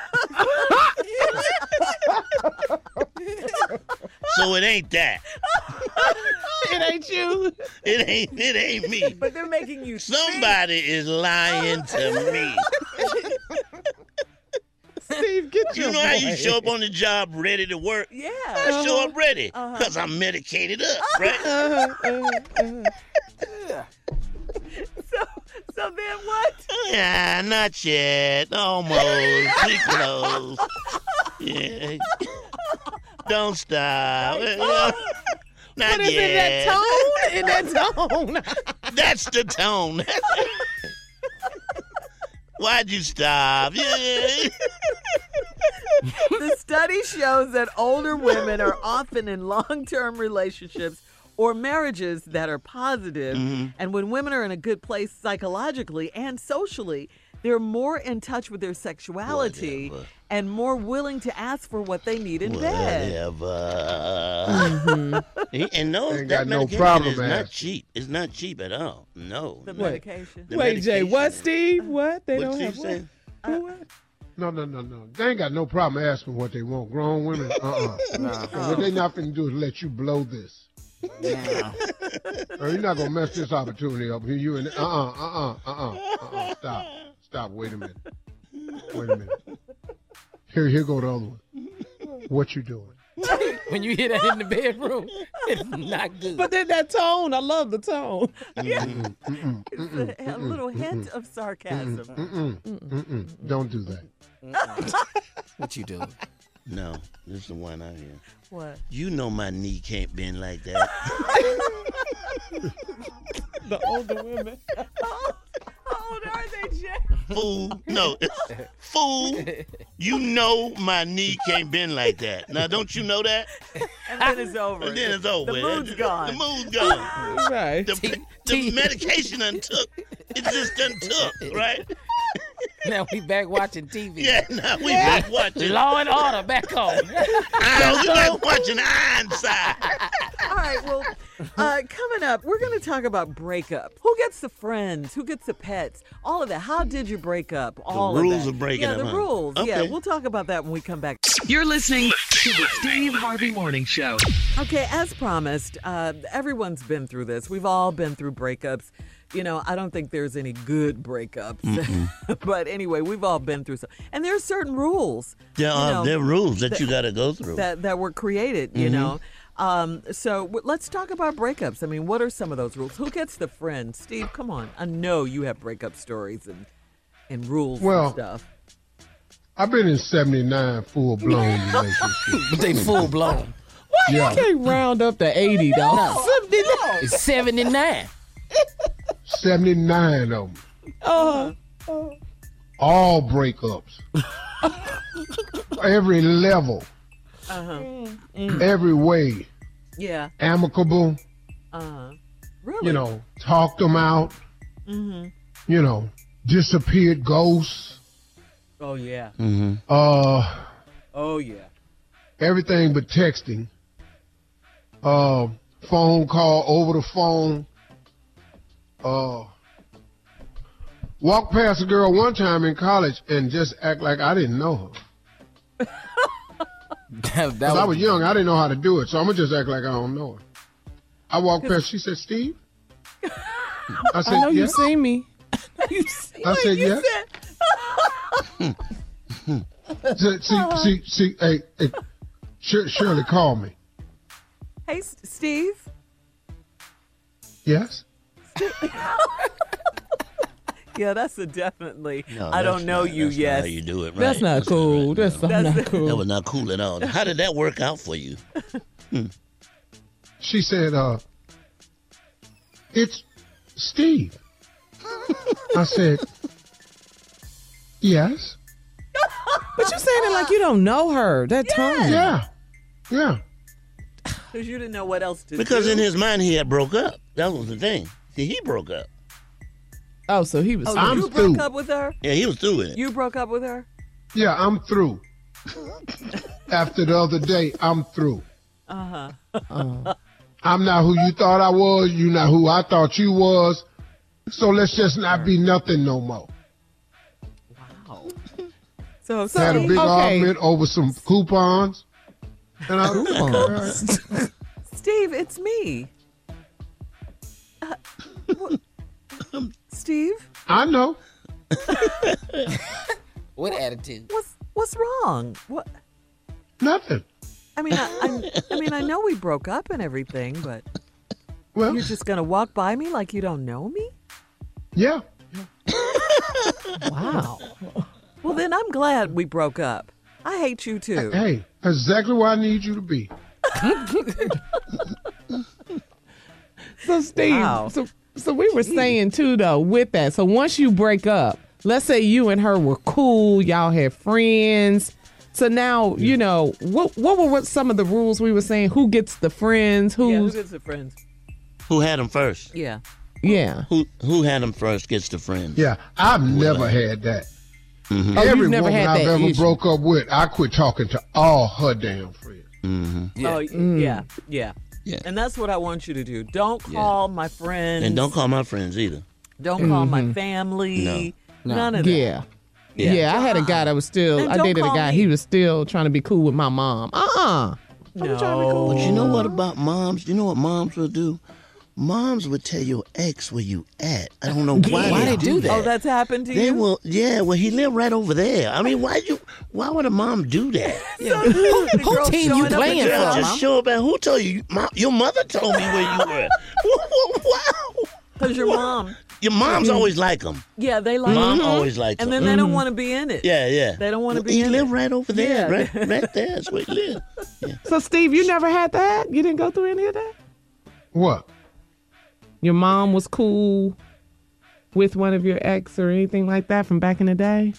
So it ain't that. It ain't you. It ain't. It ain't me. But they're making you Somebody is lying to me. Steve, get your You know how you boy. show up on the job ready to work? Yeah. I show up ready Uh-huh. because I'm medicated up, right? Uh-huh, uh-huh, uh-huh. So, so then what? Yeah, not yet. Almost. Pretty close. Yeah. Don't stop. Not What is yet. in that tone? In that tone. That's the tone. Why'd you stop? Yeah. The study shows that older women are often in long-term relationships or marriages that are positive. Mm-hmm. And when women are in a good place psychologically and socially, they're more in touch with their sexuality Whatever. and more willing to ask for what they need in bed. Whatever. Mm-hmm. And no, Ain't that got no medication problem is not asking. cheap. It's not cheap at all. No. The no. medication. The Wait, Jay, medication what, is- Steve? What? They What don't Steve have what? said? What? No, no, no, no. They ain't got no problem asking what they want. Grown women, uh-uh. Nah. And what they not finna do is let you blow this. Nah. Or you're not gonna mess this opportunity up. Here you and uh-uh, uh-uh, uh-uh, uh-uh. Stop. Stop. Wait a minute. Wait a minute. Here, here go the other one. What you doing? When you hear that in the bedroom, it's not good. But then that tone, I love the tone. Mm-mm, mm-mm, mm-mm, It's a, a little hint of sarcasm. mm-mm, mm-mm. Don't do that. What you doing? No, this is the one out here. What? You know my knee can't bend like that. The older women. How old are they, Jay? Fool. No. Fool. You know my knee can't bend like that. Now, don't you know that? And then it's over. And then it's over. The mood's gone. The mood's gone. Right. The, the medication done took. It just done took, right? Now we back watching T V. Yeah, now we back watching. Law and Order back on. I we back watching Ironside. All right, well, uh, coming up, we're going to talk about breakup. Who gets the friends? Who gets the pets? All of that. How did you break up? All rules of that. of breaking yeah, up, the huh? rules. Yeah, Okay. we'll talk about that when we come back. You're listening to the Steve Harvey Morning Show. Okay, as promised, uh, everyone's been through this. We've all been through breakups. You know, I don't think there's any good breakups. But anyway, we've all been through some. And there are certain rules. There you are know, there are rules that, that- you got to go through. that that were created, you Mhm. know. Um, so w- let's talk about breakups. I mean, what are some of those rules? Who gets the friend? Steve, come on. I know you have breakup stories and and rules Well, and stuff. I've been in seventy-nine full-blown relationships. They full blown. Why Yeah. you can't round up to eighty, though? No. seventy-nine. It's seventy-nine. seventy-nine of them. Uh, All breakups. Every level. Uh-huh. Every way. Yeah. Amicable. Uh-huh. Really? You know, talked them out. Mm-hmm. You know, disappeared ghosts. Oh, yeah. Mm-hmm. Uh, Oh, yeah. everything but texting. Uh, phone call over the phone. Uh, walked past a girl one time in college and just act like I didn't know her. That, that 'Cause I was young, I didn't know how to do it, so I'm gonna just act like I don't know her. I walked past, she said, "Steve." I said, I know "Yeah." you seen me. You see- I said, You "Yes." said, See, see, see, see, hey, hey, Shir- Shirley, call me. hey, S- Steve. Yes. Yeah, that's a definitely. No, I don't that's know not- you that's yet. Not how you do it, right? That's not cool. right. That's, No. not That's- cool. That was not cool at all. How did that work out for you? She said, uh, "It's Steve." I said, "Yes." But you saying it like you don't know her. That tone. Yeah. Yeah. Because you didn't know what else to Because do. in his mind he had broke up. That was the thing. See, he broke up. Oh, so he was. Oh, I'm you through. broke up with her? Yeah, he was through with it. You broke up with her? Yeah, I'm through. after the other day, I'm through. Uh-huh. Uh, I'm not who you thought I was. You not who I thought you was. So let's just not be nothing no more. Wow. So, so had a big okay. argument over some coupons. And I, Coupons. Steve, it's me. Uh, what? Steve? I know. What attitude? What's what's wrong? What? Nothing. I mean, I, I, I mean, I know we broke up and everything, but well, you're just gonna walk by me like you don't know me? Yeah. Wow. Well, then I'm glad we broke up. I hate you too. Hey, that's exactly where I need you to be. So, Steve, Wow. so, so we were saying, too, though, with that. So once you break up, let's say you and her were cool, y'all had friends. So now, you know, what what were what some of the rules we were saying? Who gets the friends? Who's, Yeah, who gets the friends? Who had them first? Yeah. Yeah. Who who had them first gets the friends. Yeah, I've never had that. Mm-hmm. Oh, Every you've never woman had I've that ever issue. broke up with, I quit talking to all her damn friends. Mm-hmm. Yeah. Oh, Mm. yeah, yeah. Yeah. And that's what I want you to do. Don't call my friends. And don't call my friends either. Don't call my Mhm. family. No. None of that. Yeah. Yeah. Yeah. I had a guy that was still, And I don't dated a call guy, me. he was still trying to be cool with my mom. Uh-uh. No. But you know what about moms? You know what moms will do? Moms would tell your ex where you at. I don't know why, Why they they do do that. that? Oh, that's happened to They you? will, yeah. Well, he lived right over there. I mean, why you? Why would a mom do that? So who, Who team you playing Girl, for, just Mom? show about who told you. Mom, your mother told me where you were. Wow. Because your mom. Your moms always like them. Yeah, they like Mom it. always likes And them. then they don't want to be in it. Yeah, yeah. They don't want to Well, be he in lived it. right over there, Yeah. right, right there. That's where he lived. So, Steve, you never had that? You didn't go through any of that? What? Your mom was cool with one of your ex or anything like that from back in the day?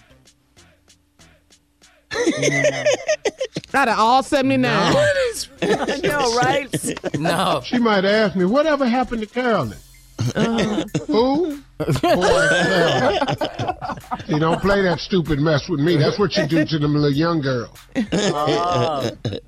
Out of all seventy-nine. I know, right? No. She might ask me, whatever happened to Carolyn? Who? Boy, Carolyn. See, don't play that stupid mess with me. That's what you do to them little young girls. Oh.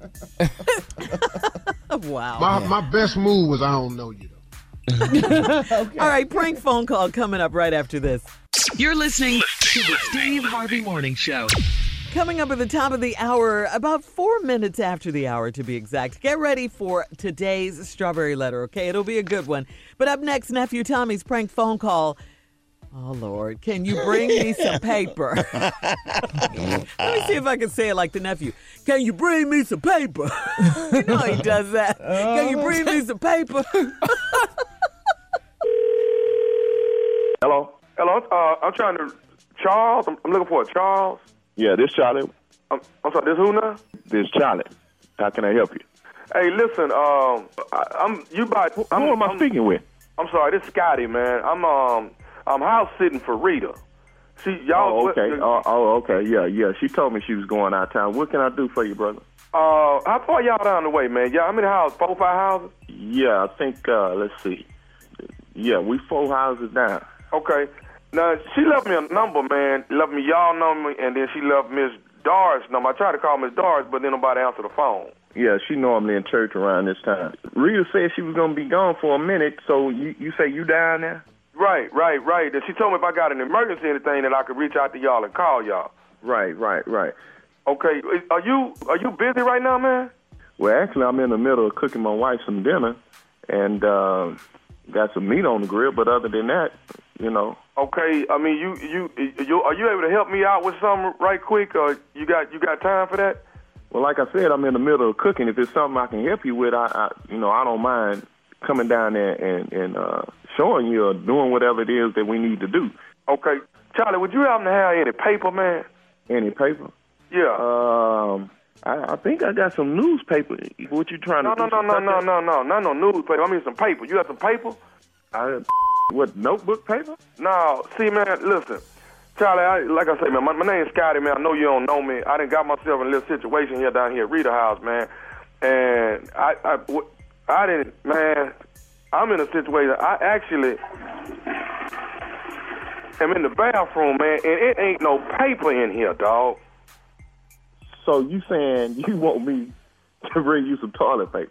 Wow. My, my best move was I don't know you. Okay. All right, prank phone call coming up right after this. You're listening to the Steve Harvey Morning Show. Coming up at the top of the hour, about four minutes after the hour to be exact. Get ready for today's strawberry letter, okay? It'll be a good one. But up next, Nephew Tommy's prank phone call. Oh, Lord, can you bring me some paper? Let me see if I can say it like the nephew. Can you bring me some paper? You know he does that. Can you bring me some paper? Hello? Hello? Uh, I'm trying to... Charles? I'm, I'm looking for a Charles. Yeah, this Charlie. I'm, I'm sorry, this who now? This Charlie. How can I help you? Hey, listen, um, I, I'm... You by... Who I'm, am I I'm, speaking with? I'm sorry, this Scotty, man. I'm, um... I'm house sitting for Rita. She, y'all... Oh, okay. Oh, oh, okay. Yeah, yeah. She told me she was going out of town. What can I do for you, brother? Uh, how far y'all down the way, man? Y'all, how many houses? Four, five houses? Yeah, I think, uh, let's see. Yeah, we four houses down. Okay. Now, she left me a number, man. Left me y'all number, and then she left Miss Doris' number. I tried to call Miss Doris, but then nobody answered the phone. Yeah, she normally in church around this time. Rita said she was going to be gone for a minute, so you, you say you down there? Right, right, right. And she told me if I got an emergency or anything that I could reach out to y'all and call y'all. Right, right, right. Okay. Are you are you busy right now, man? Well, actually, I'm in the middle of cooking my wife some dinner, and uh, got some meat on the grill, but other than that, you know. Okay, I mean, you, you, you, are you able to help me out with something right quick, or you got, you got time for that? Well, like I said, I'm in the middle of cooking. If it's something I can help you with, I, I you know, I don't mind coming down there and, and uh, showing you or doing whatever it is that we need to do. Okay, Charlie, would you happen to have any paper, man? Any paper? Yeah. Um, I, I think I got some newspaper. What you trying no, to no, do? No, no, no, no, no, no, no, no newspaper. I mean some paper. You got some paper? I, what, notebook paper? No, see, man, listen. Charlie, I, like I say, man, my, my name's Scotty, man. I know you don't know me. I done got myself in a little situation here down here at Rita House, man. And I, I, I didn't, man, I'm in a situation. I actually am in the bathroom, man, and it ain't no paper in here, dog. So you saying you want me to bring you some toilet paper?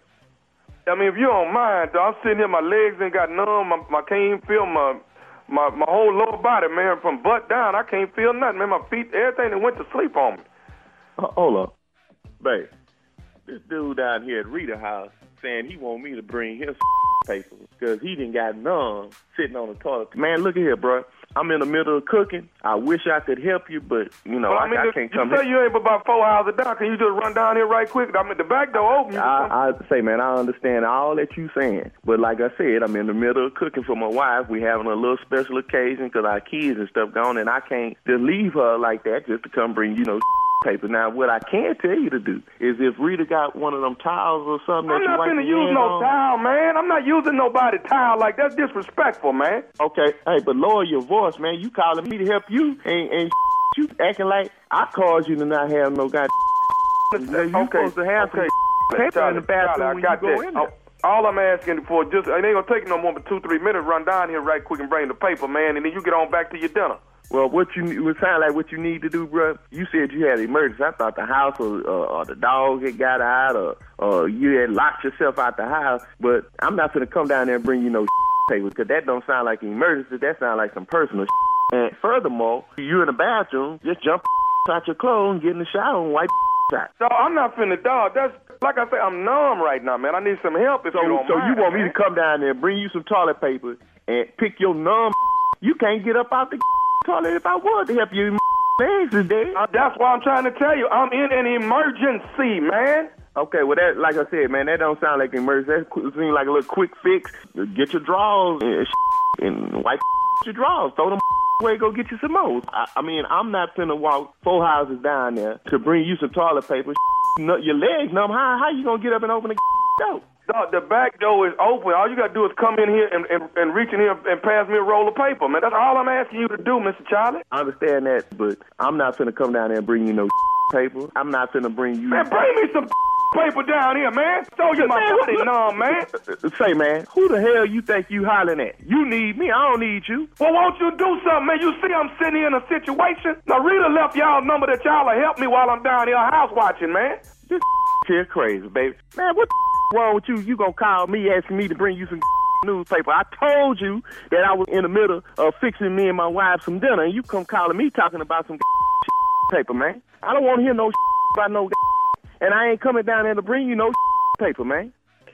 I mean, if you don't mind, though, I'm sitting here, my legs ain't got numb, my, my can't even feel my, my my whole lower body, man, from butt down. I can't feel nothing, man. My feet, everything that went to sleep on me. Uh, hold up. Babe, this dude down here at Rita House saying he want me to bring his paper because he done got numb sitting on the toilet. Man, look at here, bro. I'm in the middle of cooking. I wish I could help you, but, you know, Well, I, I mean, I if can't you come say here. you ain't but about four houses down. Can you just run down here right quick? I mean, the back door open. You can come- I, I say, man, I understand all that you saying, but like I said, I'm in the middle of cooking for my wife. We having a little special occasion because our kids and stuff gone, and I can't just leave her like that just to come bring, you know, paper. Now, what I can tell you to do is if Rita got one of them towels or something that I'm you not wipe finna your use hands no on. towel, man. I'm not using nobody towel like that's disrespectful, man. Okay, hey, but lower your voice, man. You calling me to help you, and, and you acting like I caused you to not have no goddamn. You supposed to have okay. some paper Charlie, in the bathroom Charlie, I when got you go that. in there. All I'm asking for, just it ain't gonna take no more than two, three minutes. Run down here right quick and bring the paper, man, and then you get on back to your dinner. Well, what you it would sound like what you need to do, bro. You said you had an emergency. I thought the house or, or, or the dog had got out, or or you had locked yourself out the house. But I'm not gonna come down there and bring you no paper because that don't sound like an emergency. That sounds like some personal. And furthermore, you in the bathroom, just jump out your clothes, and get in the shower, and wipe out. So I'm not finna, dog. That's like I say, I'm numb right now, man. I need some help if So, you don't so mind. you want me man. to come down there and bring you some toilet paper and pick your numb? You can't get up out the toilet if I wanted to help you. Legs is dead. Uh, that's why I'm trying to tell you. I'm in an emergency, man. Okay, well, that, like I said, man, that don't sound like an emergency. That seems like a little quick fix. Get your drawers and, and wipe your drawers. Throw them away, go get you some more. I, I mean, I'm not finna walk four houses down there to bring you some toilet paper. Your legs numb. How, how you gonna get up and open the door? Dog, the back door is open. All you got to do is come in here and, and, and reach in here and pass me a roll of paper, man. That's all I'm asking you to do, Mister Charlie. I understand that, but I'm not finna come down there and bring you no paper. I'm not finna bring you... Man, bring me some paper down here, man. Show you my Man, body who- numb, man. Say, man, who the hell you think you hollering at? You need me. I don't need you. Well, won't you do something, man? You see I'm sitting here in a situation. Now, Rita left y'all number that y'all will help me while I'm down here house watching, man. This here crazy, baby. Man, what the wrong with you? You gonna call me asking me to bring you some newspaper? I told you that I was in the middle of fixing me and my wife some dinner, and you come calling me talking about some paper, man. I don't want to hear no about no, and I ain't coming down there to bring you no paper, man.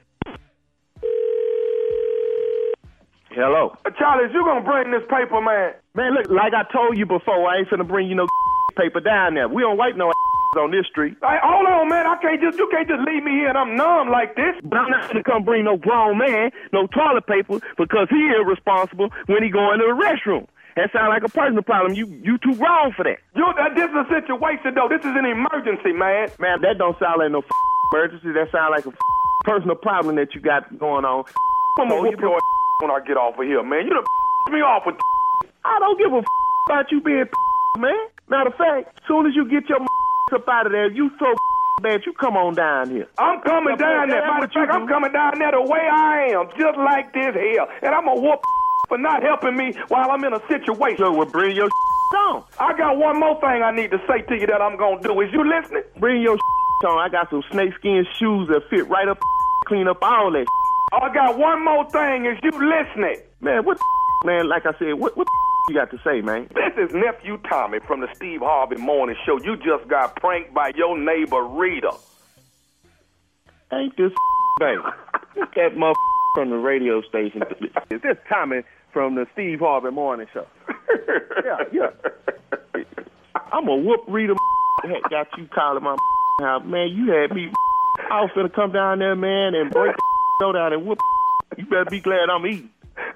Hello. Uh, Charlie, is you gonna bring this paper, man? Man, look, like I told you before, I ain't finna bring you no paper down there. We don't wipe no on this street. Hey, hold on, man. I can't just, you can't just leave me here and I'm numb like this. But I'm not gonna come bring no grown man no toilet paper because he irresponsible when he go into the restroom. That sounds like a personal problem. You you too grown for that. You, uh, this is a situation, though. This is an emergency, man. Man, that don't sound like no emergency. That sound like a personal problem that you got going on. I'm gonna whoop your when I get off of here, man. You done me off with I don't give a about you being man. Matter of fact, as soon as you get your up out of there, you so bad, you come on down here. I'm coming down there. Matter of fact, I'm coming down there the way I am, just like this here. And I'm gonna whoop for not helping me while I'm in a situation. So we'll bring your on. I got one more thing I need to say to you that I'm gonna do. Is you listening? Bring your on. I got some snakeskin shoes that fit right up, clean up all that. I got one more thing. Is you listening? Man, what man, like I said, what what you got to say, man? This is Nephew Tommy from the Steve Harvey Morning Show. You just got pranked by your neighbor Rita. Ain't this baby? That mother from the radio station. Is this Tommy from the Steve Harvey Morning Show? Yeah, yeah. I'm gonna whoop Rita. Got you calling my house, man. You had me. I was finna come down there, man, and break go down and whoop. You better be glad I'm eating.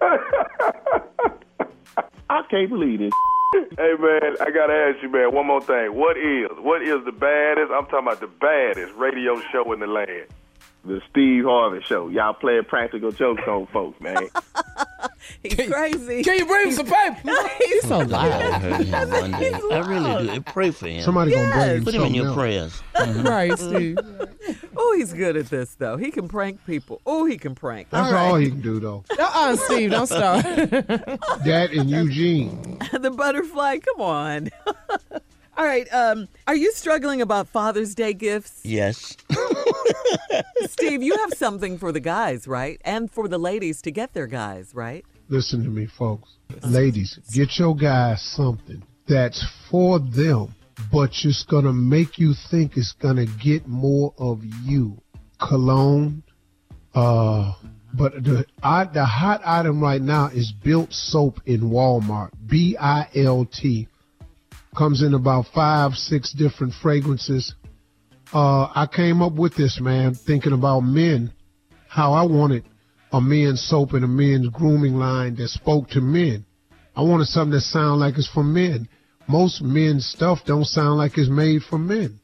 I can't believe this. Hey, man, I got to ask you, man, one more thing. What is, what is the baddest, I'm talking about the baddest radio show in the land? The Steve Harvey Show. Y'all playing practical jokes on folks, man. He's crazy. Can you bring him some paper? He's so I loud. heard him one day. I really do. Pray for him. Somebody gonna bring him Put him in something your else. prayers. Right, Steve. Oh, he's good at this, though. He can prank people. Oh, he can prank. That's all, all right. he can do, though. Uh-uh, Steve, don't start. That and Eugene. The butterfly, come on. All right. Um, are you struggling about Father's Day gifts? Yes. Steve, you have something for the guys, right? And for the ladies to get their guys, right? Listen to me, folks. Ladies, get your guys something that's for them, but just going to make you think it's going to get more of you. Cologne. Uh, but the, I, the hot item right now is Built Soap in Walmart. B I L T. Comes in about five, six different fragrances. Uh, I came up with this, man, thinking about men, how I wanted a men's soap and a men's grooming line that spoke to men. I wanted something that sounded like it's for men. Most men's stuff don't sound like it's made for men.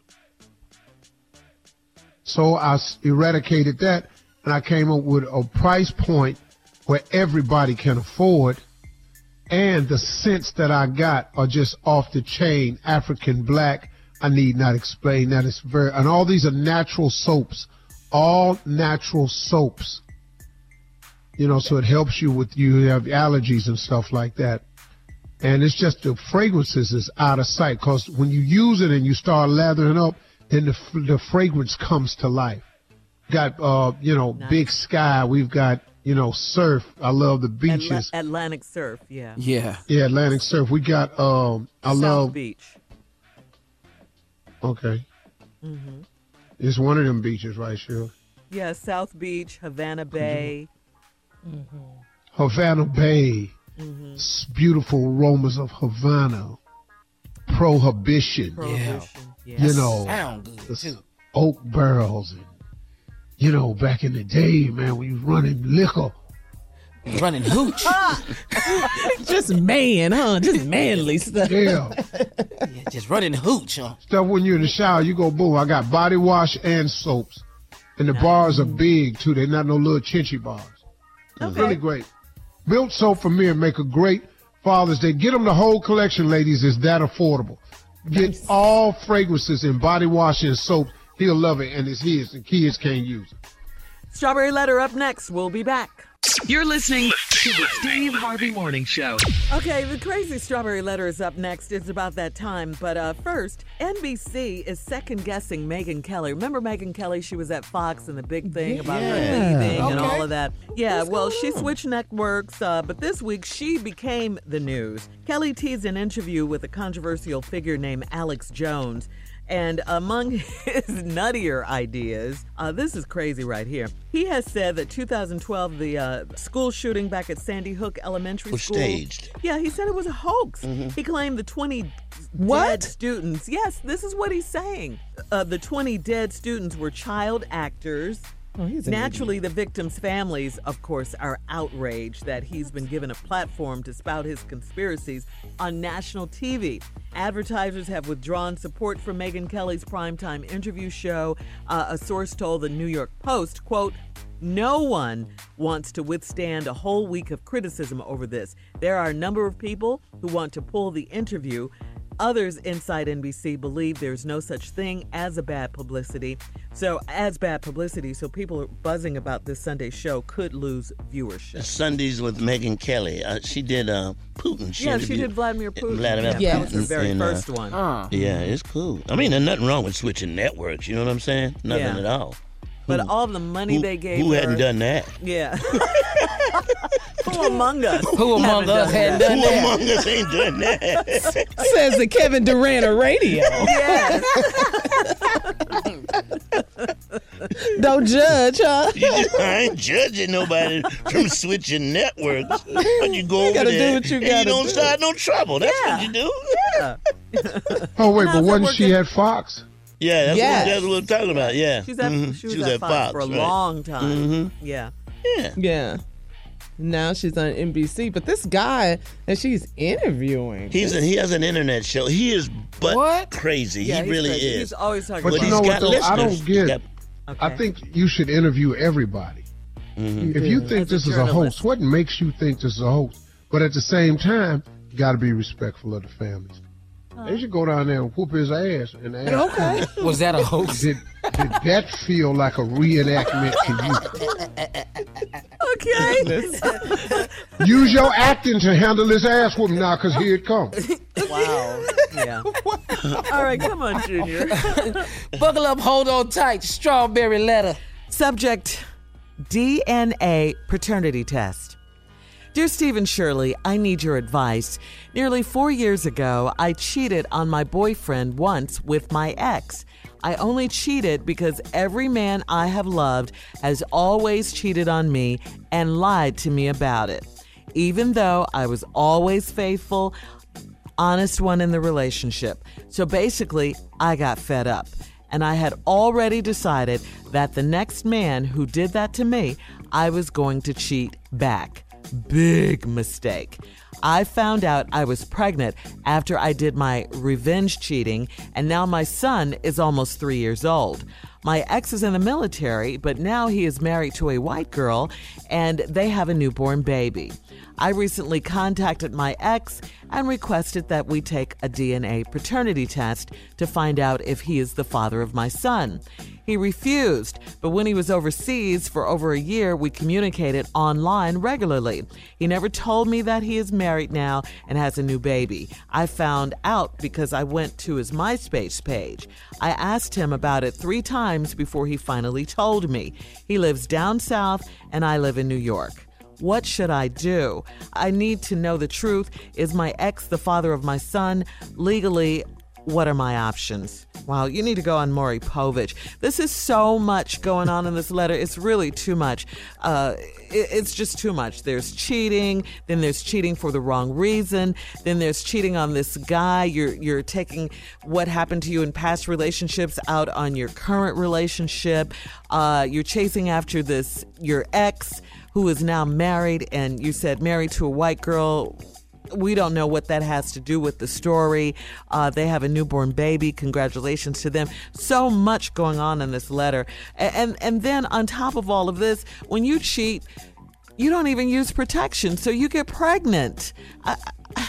So I s- eradicated that, and I came up with a price point where everybody can afford. And the scents that I got are just off the chain, African black. I need not explain that. It's very, and all these are natural soaps, all natural soaps. You know, so it helps you with, you have allergies and stuff like that. And it's just the fragrances is out of sight, because when you use it and you start lathering up, then the the fragrance comes to life. Got, uh, you know, Nice. Big Sky. We've got, you know, surf. I love the beaches. Atla- Atlantic Surf, yeah. Yeah. Yeah, Atlantic Surf. We got, um, I South love. Beach. Okay. Mm-hmm. It's one of them beaches, right, Cheryl? Yeah, South Beach, Havana Bay. Havana Bay. Mm-hmm. S- Beautiful aromas of Havana. Prohibition. Prohibition. Yeah. You know, Sound good, the too. oak barrels. And, you know, back in the day, man, when you was running liquor. Running hooch. Just man, huh? Just manly stuff. Yeah. Yeah, just running hooch, huh? Stuff when you're in the shower, you go, boom, I got body wash and soaps. And the bars are big, too. They're not no little chinchy bars. Okay. Really great. Built Soap for men make a great Father's Day. Get them the whole collection, ladies. It's that affordable. Get all fragrances and body wash and soap. He'll love it, and it's his, and kids can't use it. Strawberry Letter up next. We'll be back. You're listening to the Steve Harvey Morning Show. Okay, the crazy Strawberry Letter is up next. It's about that time. But uh, first, N B C is second-guessing Megyn Kelly. Remember Megyn Kelly? She was at Fox and the big thing about her leaving and all of that. Yeah, well, she switched networks, uh, but this week she became the news. Kelly teased an interview with a controversial figure named Alex Jones. And among his nuttier ideas, uh, this is crazy right here. He has said that two thousand twelve, the uh, school shooting back at Sandy Hook Elementary Was School. staged. Yeah, he said it was a hoax. Mm-hmm. He claimed the twenty What? dead students. Yes, this is what he's saying. Uh, the twenty dead students were child actors. Oh, he's an Naturally, the victims' families, of course, are outraged that he's been given a platform to spout his conspiracies on national T V. Advertisers have withdrawn support for Megyn Kelly's primetime interview show. Uh, a source told the New York Post, quote, "No one wants to withstand a whole week of criticism over this. There are a number of people who want to pull the interview. Others inside N B C believe there's no such thing as a bad publicity. So, as bad publicity, so people are buzzing about this Sunday show could lose viewership." Sundays with Megyn Kelly. Uh, she did uh, Putin. Yeah, she interviewed did Vladimir Putin. Vladimir Yeah, Putin. that was her very and, uh, first one. Uh, Yeah, it's cool. I mean, there's nothing wrong with switching networks. You know what I'm saying? Nothing Yeah. at all. But Who- all the money who, they gave Who her. hadn't done that? Yeah. Who among us? Who among haven't us done hadn't that? done Who that? among us ain't done that? Says the Kevin Durant of radio. Yes. Don't judge, huh? You just- I ain't judging nobody from switching networks. But you go You over gotta do there what you and gotta you don't do. start no trouble. That's Yeah. what you do. Yeah. Oh, wait, How's but it wasn't she working? at Fox? Yeah, that's, Yes. what, that's what we're talking about. Yeah. She's at, Mhm. she was, at, Fox, for a right. long time. Mhm. Yeah. Yeah. Yeah. Now she's on N B C, but this guy that she's interviewing, He's a, he has an internet show. He is but What? crazy. Yeah, he he's really crazy. is. He's always talking But But you he's know got what, though? I listeners. don't He's get. got- Okay. I think you should interview everybody. Mhm. If you think As a this is a journalist. hoax, what makes you think this is a hoax? But at the same time, you got to be respectful of the families. They should go down there and whoop his ass and ask okay. Was that a hoax? Did, did that feel like a reenactment to Okay. you? Use your acting to handle this ass whooping now, because here it comes. Wow. Yeah. All right, come on, Junior. Buckle up, hold on tight. Strawberry letter. Subject, D N A paternity test. Dear Stephen Shirley, I need your advice. Nearly four years ago, I cheated on my boyfriend once with my ex. I only cheated because every man I have loved has always cheated on me and lied to me about it. Even though I was always faithful, honest one in the relationship. So basically, I got fed up. And I had already decided that the next man who did that to me, I was going to cheat back. Big mistake. I found out I was pregnant after I did my revenge cheating, and now my son is almost three years old. My ex is in the military, but now he is married to a white girl, and they have a newborn baby. I recently contacted my ex and requested that we take a D N A paternity test to find out if he is the father of my son. He refused, but when he was overseas for over a year, we communicated online regularly. He never told me that he is married now and has a new baby. I found out because I went to his MySpace page. I asked him about it three times before he finally told me. He lives down south and I live in New York. What should I do? I need to know the truth. Is my ex the father of my son? Legally, what are my options? Wow, you need to go on Maury Povich. This is so much going on in this letter. It's really too much. Uh, it, it's just too much. There's cheating, then there's cheating for the wrong reason, then there's cheating on this guy. You're you're taking what happened to you in past relationships out on your current relationship. Uh, you're chasing after this your ex who is now married, and you said married to a white girl. We don't know what that has to do with the story. Uh, they have a newborn baby. Congratulations to them. So much going on in this letter. And, and and then on top of all of this, when you cheat, you don't even use protection, so you get pregnant. I, I,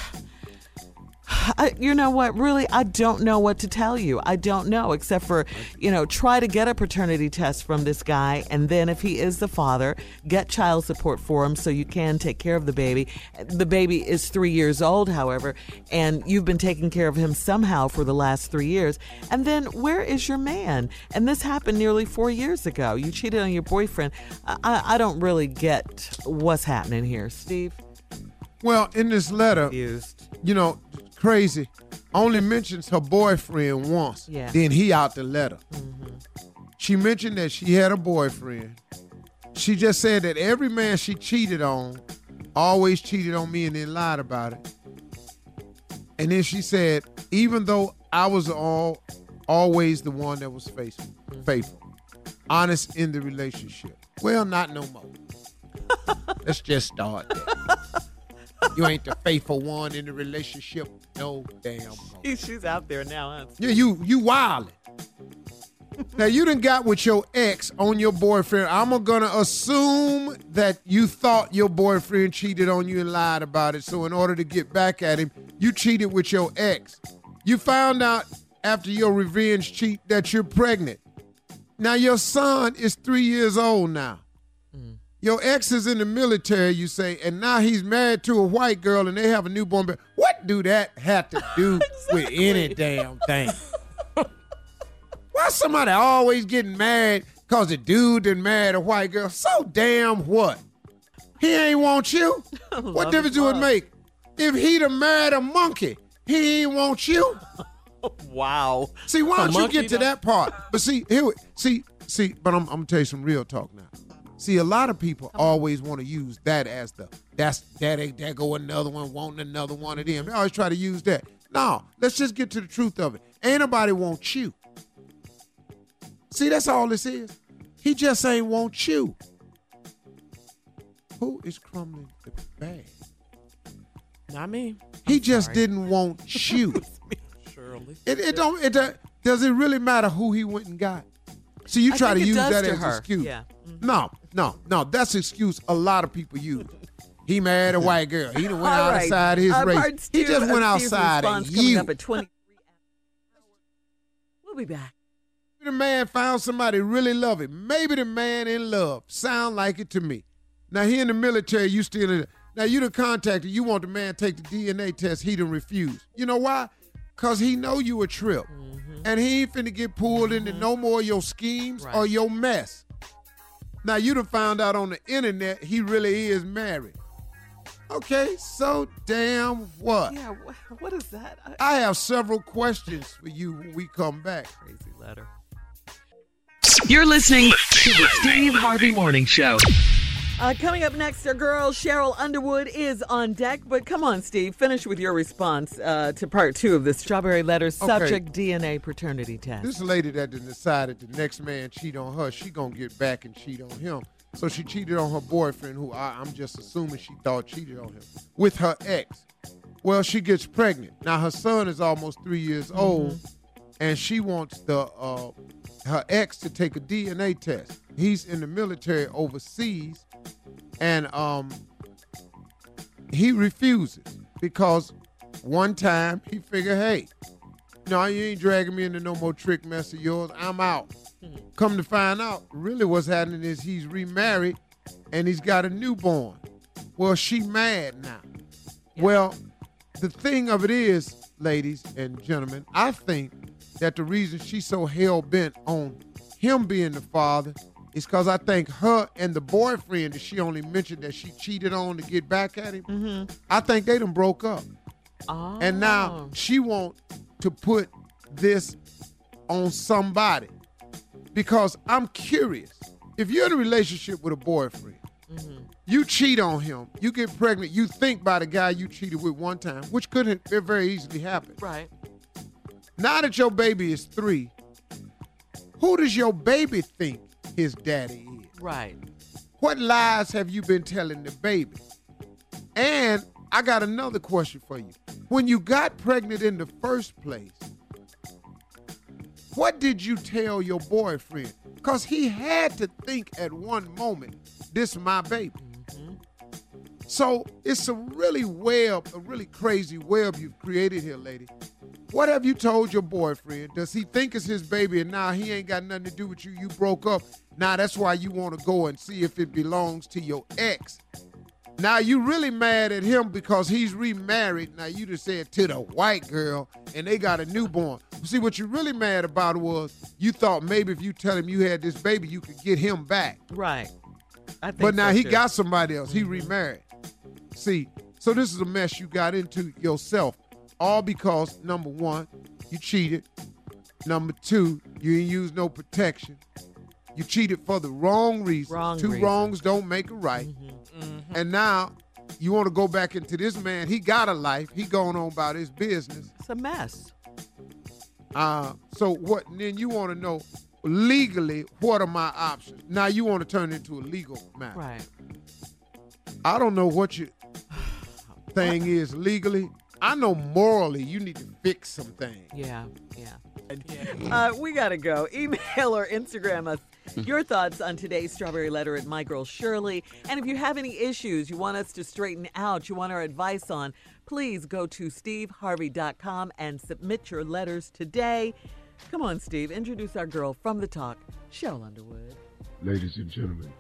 I, you know what? Really, I don't know what to tell you. I don't know, except for, you know, try to get a paternity test from this guy. And then if he is the father, get child support for him so you can take care of the baby. The baby is three years old, however, and you've been taking care of him somehow for the last three years. And then where is your man? And this happened nearly four years ago. You cheated on your boyfriend. I, I don't really get what's happening here, Steve. Well, in this letter, Confused. you know, crazy, only mentions her boyfriend once. Yeah. Then he out the letter. Mm-hmm. She mentioned that she had a boyfriend. She just said that every man she cheated on always cheated on me and then lied about it. And then she said, even though I was all always the one that was faithful, Mm-hmm. faithful, honest in the relationship. Well, not no more. Let's just start there. You ain't the faithful one in the relationship. No damn more. She's out there now, huh? Yeah, you you wildin'. Now you done got with your ex on your boyfriend. I'm gonna assume that you thought your boyfriend cheated on you and lied about it. So in order to get back at him, you cheated with your ex. You found out after your revenge cheat that you're pregnant. Now your son is three years old now. Your ex is in the military, you say, and now he's married to a white girl and they have a newborn baby. What do that have to do exactly. with any damn thing? Why somebody always getting mad because the dude done married a white girl? So damn what? He ain't want you? What difference do it make? If he'd have married a monkey, he ain't want you? Wow. See, why don't A you get to though? that part? But see, here, see, see, but I'm, I'm going to tell you some real talk now. See, a lot of people always want to use that as the, that's, that ain't, there go another one, wanting another one of them. They always try to use that. No, let's just get to the truth of it. Ain't nobody want you. See, that's all this is. He just ain't want you. Who is crumbling the bag? Not me. He I'm just sorry. didn't want you. Shirley. It, it don't, it, uh, does it really matter who he went and got? See, you I try to think it use does that to as an her. excuse. Yeah. No, no, no. That's an excuse a lot of people use. He married a white girl. He done went All right. outside his Uh, race. part He two just went of Steve's outside and response coming you. up at twenty-three. We'll be back. Maybe the man found somebody really love him. Maybe the man in love. Sound like it to me. Now, he in the military, you still in it. Now, you done contacted, you want the man to take the D N A test, he done refused. You know why? because he know you a trip. Mm-hmm. And he ain't finna get pulled into mm-hmm. no more of your schemes right. or your mess. Now, you done found out on the internet he really is married. Okay, so damn what? Yeah, what is that? I, I have several questions for you when we come back. Crazy letter. You're listening to the Steve Harvey Morning Show. Uh, coming up next, our girl Cheryl Underwood is on deck. But come on, Steve, finish with your response uh, to part two of the Strawberry Letter subject okay. D N A paternity test. This lady that decided the next man cheat on her, she gonna get back and cheat on him. So she cheated on her boyfriend, who I, I'm just assuming she thought cheated on him, with her ex. Well, she gets pregnant. Now, her son is almost three years mm-hmm. old, and she wants the uh, her ex to take a D N A test. He's in the military overseas, and um, he refuses because one time he figured, hey, no, you ain't dragging me into no more trick mess of yours. I'm out. Mm-hmm. Come to find out, really what's happening is he's remarried and he's got a newborn. Well, she mad now. Yeah. Well, the thing of it is, ladies and gentlemen, I think that the reason she's so hell-bent on him being the father is because I think her and the boyfriend that she only mentioned that she cheated on to get back at him, mm-hmm. I think they done broke up. Oh. And now she want to put this on somebody. Because I'm curious, if you're in a relationship with a boyfriend, mm-hmm. you cheat on him, you get pregnant, you think by the guy you cheated with one time, which could have very easily happened. Right. Now that your baby is three, who does your baby think his daddy is? Right. What lies have you been telling the baby? And I got another question for you. When you got pregnant in the first place, what did you tell your boyfriend? Because he had to think at one moment, this is my baby. Mm-hmm. So it's a really web, a really crazy web you've created here, lady. What have you told your boyfriend? Does he think it's his baby and now he ain't got nothing to do with you? You broke up. Now that's why you want to go and see if it belongs to your ex. Now you really mad at him because he's remarried. Now you just said to the white girl and they got a newborn. See, what you really mad about was you thought maybe if you tell him you had this baby, you could get him back. Right. I think but now so he too. got somebody else. Mm-hmm. He remarried. See, so this is a mess you got into yourself. All because, number one, you cheated. Number two, you didn't use no protection. You cheated for the wrong reason. Wrong Two reason. wrongs don't make a right. Mm-hmm. Mm-hmm. And now you want to go back into this man. He got a life. He going on about his business. It's a mess. Uh, so what? Then you want to know legally what are my options? Now you want to turn it into a legal matter. Right. I don't know what your thing is legally. I know morally you need to fix some things. Yeah, yeah. Uh, we got to go. Email or Instagram us your thoughts on today's Strawberry Letter at My Girl Shirley. And if you have any issues you want us to straighten out, you want our advice on, please go to steve harvey dot com and submit your letters today. Come on, Steve. Introduce our girl from the talk, Cheryl Underwood. Ladies and gentlemen,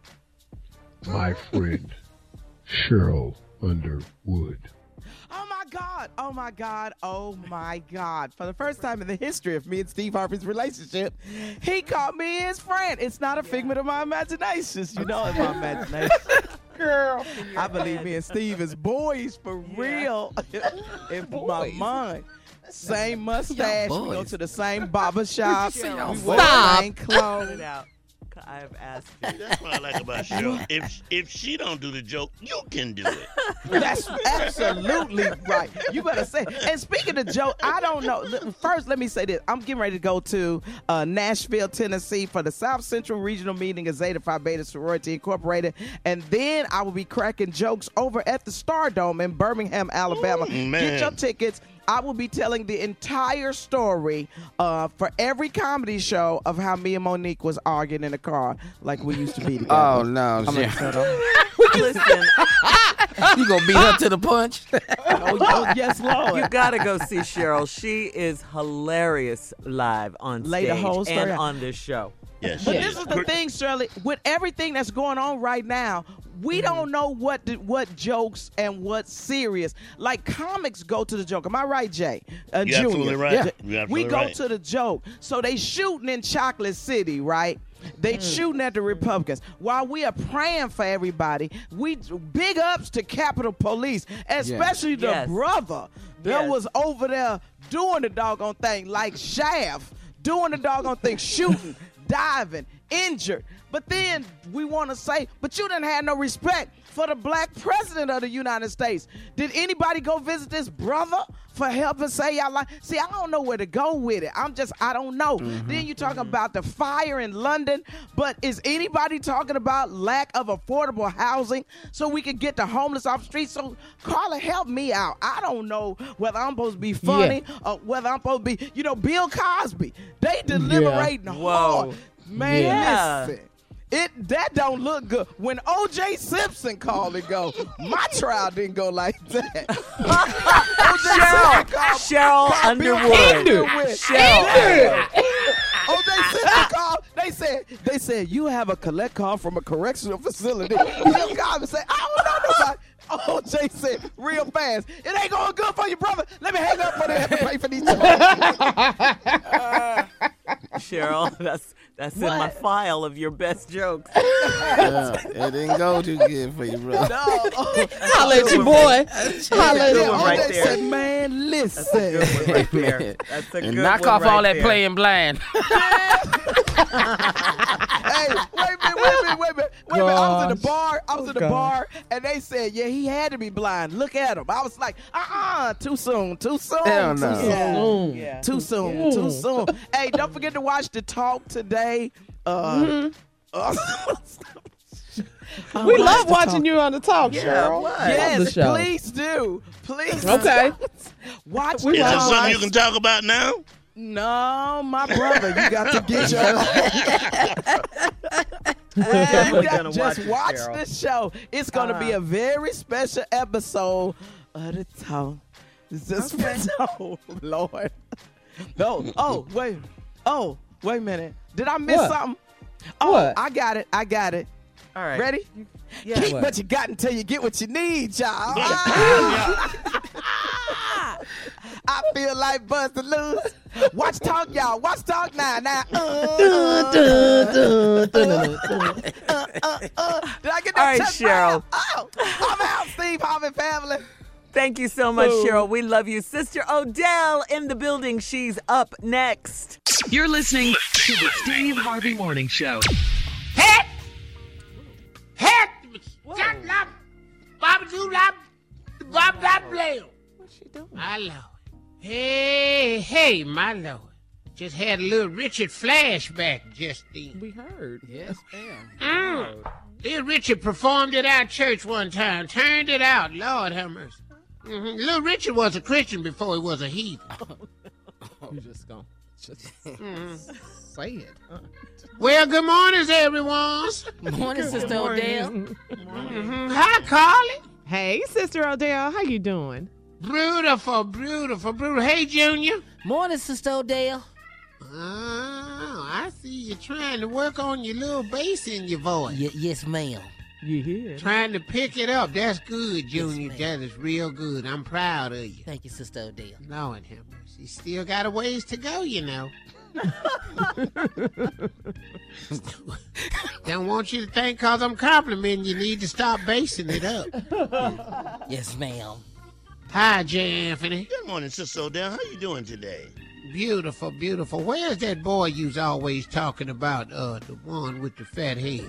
my friend, Cheryl Underwood. Oh, my God. Oh, my God. Oh, my God. For the first time in the history of me and Steve Harvey's relationship, he called me his friend. It's not a figment of my imaginations. You know it's my imagination. Girl, I believe me and Steve is boys for yeah. real. In boys. My mind. Same mustache. We go to the same barber shop. We wear the same clothes. I have asked you. That's what I like about Cheryl. If if she don't do the joke, you can do it. That's absolutely right. You better say. And speaking of Joe, I don't know. First, let me say this. I'm getting ready to go to uh, Nashville, Tennessee for the South Central Regional Meeting of Zeta Phi Beta Sorority Incorporated. And then I will be cracking jokes over at the Stardome in Birmingham, Alabama. Ooh, Get your tickets. I will be telling the entire story uh, for every comedy show of how me and Monique was arguing in the car like we used to be together. Oh, no. I'm Yeah. gonna shut up. Listen, You gonna beat her to the punch? Oh, oh, yes, Lord. you got to go see Cheryl. She is hilarious live on Lay the stage whole story and out. on this show. Yes. But this is the thing, Shirley. With everything that's going on right now, We don't know what the, what jokes and what's serious. Like comics go to the joke. Am I right, Jay? Uh, You're Junior. absolutely right. Yeah. You're We absolutely go right. to the joke. So they shooting in Chocolate City, right? They Mm. shooting at the Republicans. While we are praying for everybody, we big ups to Capitol Police, especially the Yes. brother that Yes. was over there doing the doggone thing, like Shaft, doing the doggone thing, shooting, diving, injured. But then we want to say, but you didn't have no respect for the black president of the United States. Did anybody go visit this brother for help and say y'all like? See, I don't know where to go with it. I'm just, I don't know. Mm-hmm. Then you talking about the fire in London, but is anybody talking about lack of affordable housing so we can get the homeless off the street? So Carla, help me out. I don't know whether I'm supposed to be funny or whether I'm supposed to be, you know, Bill Cosby. They deliberating hard. Man, Yeah. listen. It that don't look good. When O J Simpson called it go, my trial didn't go like that. Cheryl, Cheryl Underwood. Cheryl. O J Simpson called. They said, they said you have a collect call from a correctional facility. Bill Cosby said, I don't know nobody. O J said, real fast, it ain't going good for you, brother. Let me hang up for them and pay for these Cheryl, that's that's in my file of your best jokes. Yeah, it didn't go too good for you, bro. No. Holla at your boy. Holla at Good him. one right O J there. said, man, listen. That's a good one right there. That's a And good knock one off right all that there. playing blind. Hey, wait a minute, wait a minute, wait a minute. Wait a minute. I was in the Gosh. bar. I was Oh, in the God. bar, and they said, yeah, he had to be blind. Look at him. I was like, uh-uh, too soon, too soon, Hell too no. soon. Mm. Yeah. Too soon, too soon. Hey, don't forget to watch the talk today. Uh, uh, We love watching you on the talk, Yeah, Cheryl. what? Love the Yes, show. please do. Please. Okay. Watch We the Is that watch. something you can talk about now? No, my brother, you got to get your. Definitely You got- gonna just watch it, watch Cheryl. the show. It's going to be Uh-huh. a very special episode of the talk. It's just oh Lord. No. Oh wait. Oh wait a minute. Did I miss What? something? Oh, What? I got it. I got it. All right. Ready? Yeah. Keep What? what you got until you get what you need, y'all. I feel like Buzz to lose. Watch talk, y'all. Watch talk now. Now. Uh, uh, uh, uh, uh. Did I get that? All right, touch Cheryl. ball? Oh, I'm out, Steve Harvey family. Thank you so much, Cheryl. We love you. Sister Odell in the building. She's up next. You're listening to the Steve Harvey Morning Show. Heck! Heck! Shut up! Bobby Doo Lop! Bob Bob Blair! What's she doing? My Lord. Hey, hey, my Lord. Just had a little Richard flashback just then. We heard. Yes, ma'am. Mm. Little Richard performed at our church one time. Turned it out. Lord have mercy. Mm-hmm. Little Richard was a Christian before he was a heathen. You just gonna just Mhm. say it. huh? Well, good mornings, everyone. Morning, Sister Odell. Mm-hmm. Hi, Carly. Hey, Sister Odell, how you doing? Beautiful, beautiful, beautiful. Hey, Junior. Morning, Sister Odell. Oh, I see you trying to work on your little bass in your voice. Y- yes, ma'am. You here? Trying to pick it up. That's good, Junior. ma'am. That is real good. I'm proud of you. Thank you, Sister Odell. Lord have mercy. Still got a ways to go, you know. Don't want you to think because I'm complimenting you need to stop basing it up. Yes, ma'am. Hi, J. Anthony. Good morning, Sister Odell. How you doing today? Beautiful, beautiful. Where's that boy you's always talking about? Uh, the one with the fat head.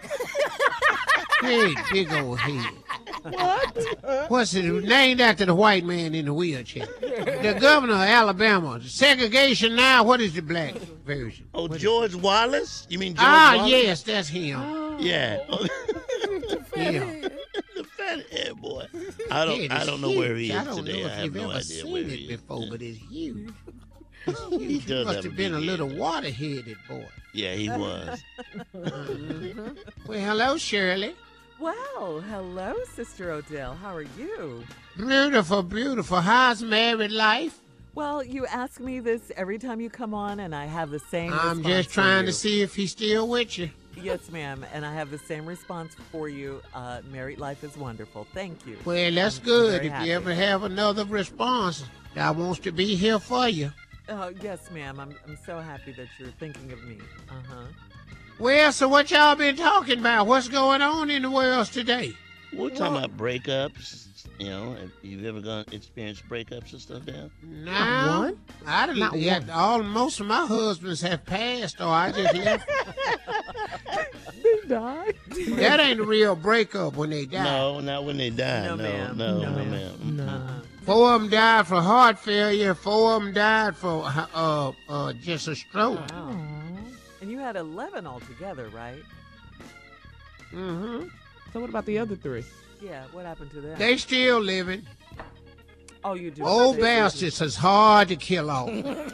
Hey, big old head. What? What's it named after the white man in the wheelchair? The governor of Alabama. Segregation now. What is the black version? Oh, George Wallace? You mean George Ah, Wallace? yes, that's him. Yeah. Yeah. The fat head boy. I don't. Head I is don't know where he huge. is I don't today. know I if have you've no ever idea seen where it he is. before, but it's huge. He does Must have, have a been a big little head. water-headed boy. Yeah, he was. Mhm. Well, hello, Shirley. Well, hello, Sister Odell. How are you? Beautiful, beautiful. How's married life? Well, you ask me this every time you come on, and I have the same I'm response just for trying you. to see if he's still with you. Yes, ma'am. And I have the same response for you. Uh, married life is wonderful. Thank you. Well, that's I'm good. very If happy. you ever have another response, I wants to be here for you. Oh, yes, ma'am. I'm, I'm so happy that you're thinking of me. Uh-huh. Well, so what y'all been talking about? What's going on in the world today? We're talking about breakups. You know, have you ever gone experienced breakups and stuff down? No, one? I Not didn't. Yeah, one. all most of my husbands have passed, or I just left. They died. That ain't a real breakup when they die. No, not when they die. No, No, ma'am. no, No, no, ma'am. ma'am. No. Uh-uh. Four of them died for heart failure. Four of them died for uh, uh, just a stroke. Wow. And you had eleven altogether, right? Mm-hmm. So what about the other three? Yeah, what happened to them? They still living. Oh, you do? Old They- bastards is hard to kill off.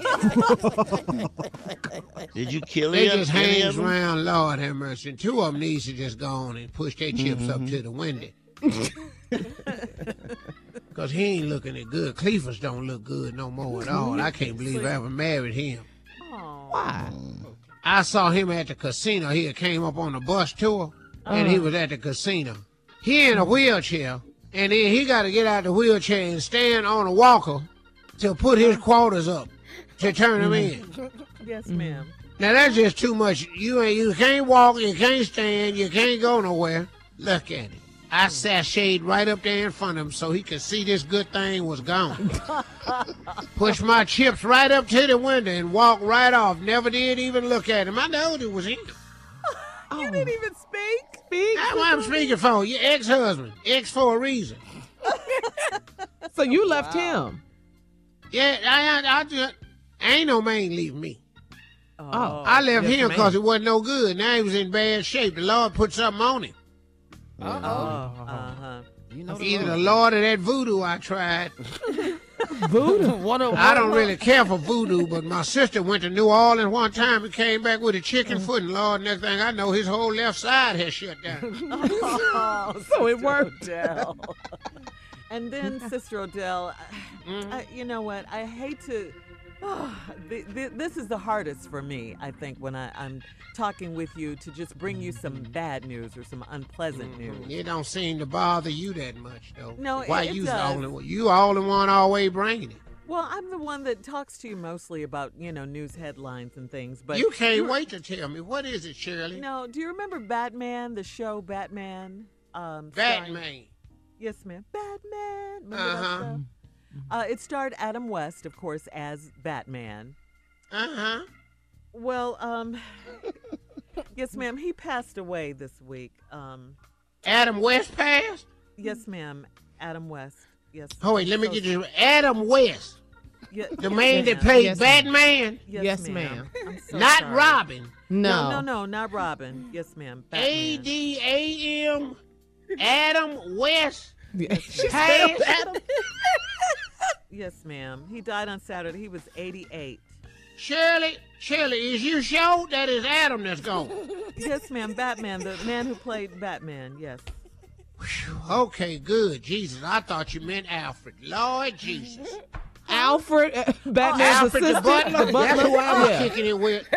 Did you kill They any just of any hangs of them? around, Lord have mercy. And two of them needs to just go on and push their chips Mm-hmm. up to the window. Because he ain't looking at good. Cleefus don't look good no more at all. I can't believe I ever married him. Why? I saw him at the casino. He had came up on a bus tour, and he Uh-huh. was at the casino. He in a wheelchair, and then he got to get out the wheelchair and stand on a walker to put his quarters up to turn them in. Yes, ma'am. Now that's just too much. You ain't you can't walk, you can't stand, you can't go nowhere. Look at it. I sashayed right up there in front of him so he could see this good thing was gone. Pushed my chips right up to the window and walked right off. Never did even look at him. I knowed it was him. You didn't even speak? Speak. That's what I'm speaking for. Your ex-husband. Ex for a reason. So you left him. Yeah, I, I, I just, ain't no man leaving me. Oh. I left Yes, him because ma'am. it wasn't no good. Now he was in bad shape. The Lord put something on him. Uh-oh. Uh-huh. You know the Either the rules. Lord or that voodoo I tried. Voodoo. One of- I one don't of- really care for voodoo, but my sister went to New Orleans one time and came back with a chicken foot, and Lord, next thing I know, his whole left side has shut down. Oh, So it Sister worked. Odell. And then, Sister Odell, Mm-hmm. I, you know what? I hate to. Oh, the, the, this is the hardest for me, I think, when I, I'm talking with you to just bring you some bad news or some unpleasant news. It don't seem to bother you that much, though. No, Why it- it you the does. only one? You all the one always bringing it. Well, I'm the one that talks to you mostly about, you know, news headlines and things. But you can't you're- wait to tell me. What is it, Shirley? No, do you remember Batman, the show Batman? Um, starring- Batman. Yes, ma'am. Batman. Remember that Uh-huh. stuff? Uh, it starred Adam West, of course, as Batman. Uh-huh. Well, um, yes, ma'am. He passed away this week. Um, Adam West passed? yes, ma'am. Adam West. Yes. Oh, wait, let me So- get you. Adam West. Ye- The yes, man that ma'am. played Yes, ma'am. Batman. Yes, Yes, ma'am. ma'am. I'm so Not sorry. Robin. No. No, no, no, not Robin. Yes, ma'am. A Batman. D A M. Adam West. She Passed. spelled Adam. Yes, ma'am. He died on Saturday. He was eighty-eight. Shirley, Shirley, is you sure that is Adam that's gone? Yes, ma'am. Batman, the man who played Batman. Yes. Okay, good. Jesus, I thought you meant Alfred. Lord Jesus. Alfred, uh, Batman's Alfred the assistant. butler. the That's who I was Yeah. kicking it with.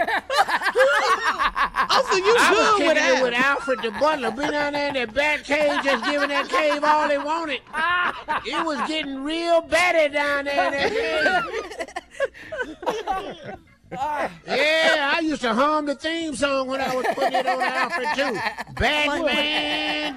Oh, so you I was good kicking with it that? with Alfred the butler. Been down there in that bat cave, just giving that cave all they wanted. It was getting real batty down there in that cave. Yeah, I used to hum the theme song when I was putting it on Alfred too. Batman,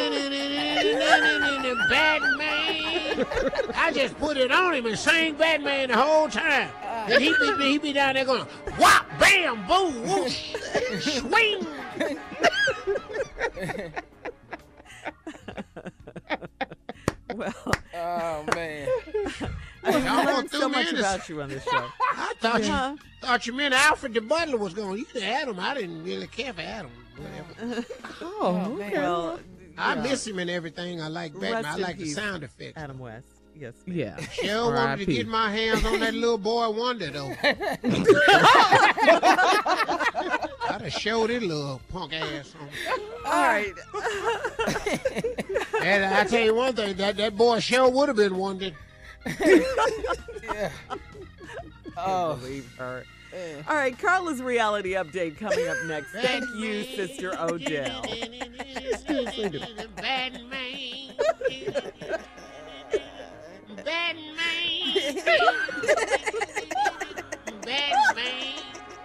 Batman. I just put it on him and sang Batman the whole time. And he be he be down there going whop, bam, boom, whoosh, swing. Well, Oh man. I Y'all learned threw so me much in this- about you on this show. I thought Yeah. you thought you meant Alfred the butler was going. You said Adam. I didn't really care for Adam. Whatever. Oh, okay. Well, I yeah. miss him and everything. I like Batman. Rest I in like the peace, sound effects. Adam West. Yes. ma'am. Yeah. Sure wanted to R I P. get my hands on that little boy Wonder though. I'd have showed his little punk ass on. All right. And I tell you one thing, that, that boy sure would have been Wonder. Yeah. I Oh. can't believe her. All right, Carla's reality update coming up next. Thank you, Sister Odell. Batman. Batman. Batman.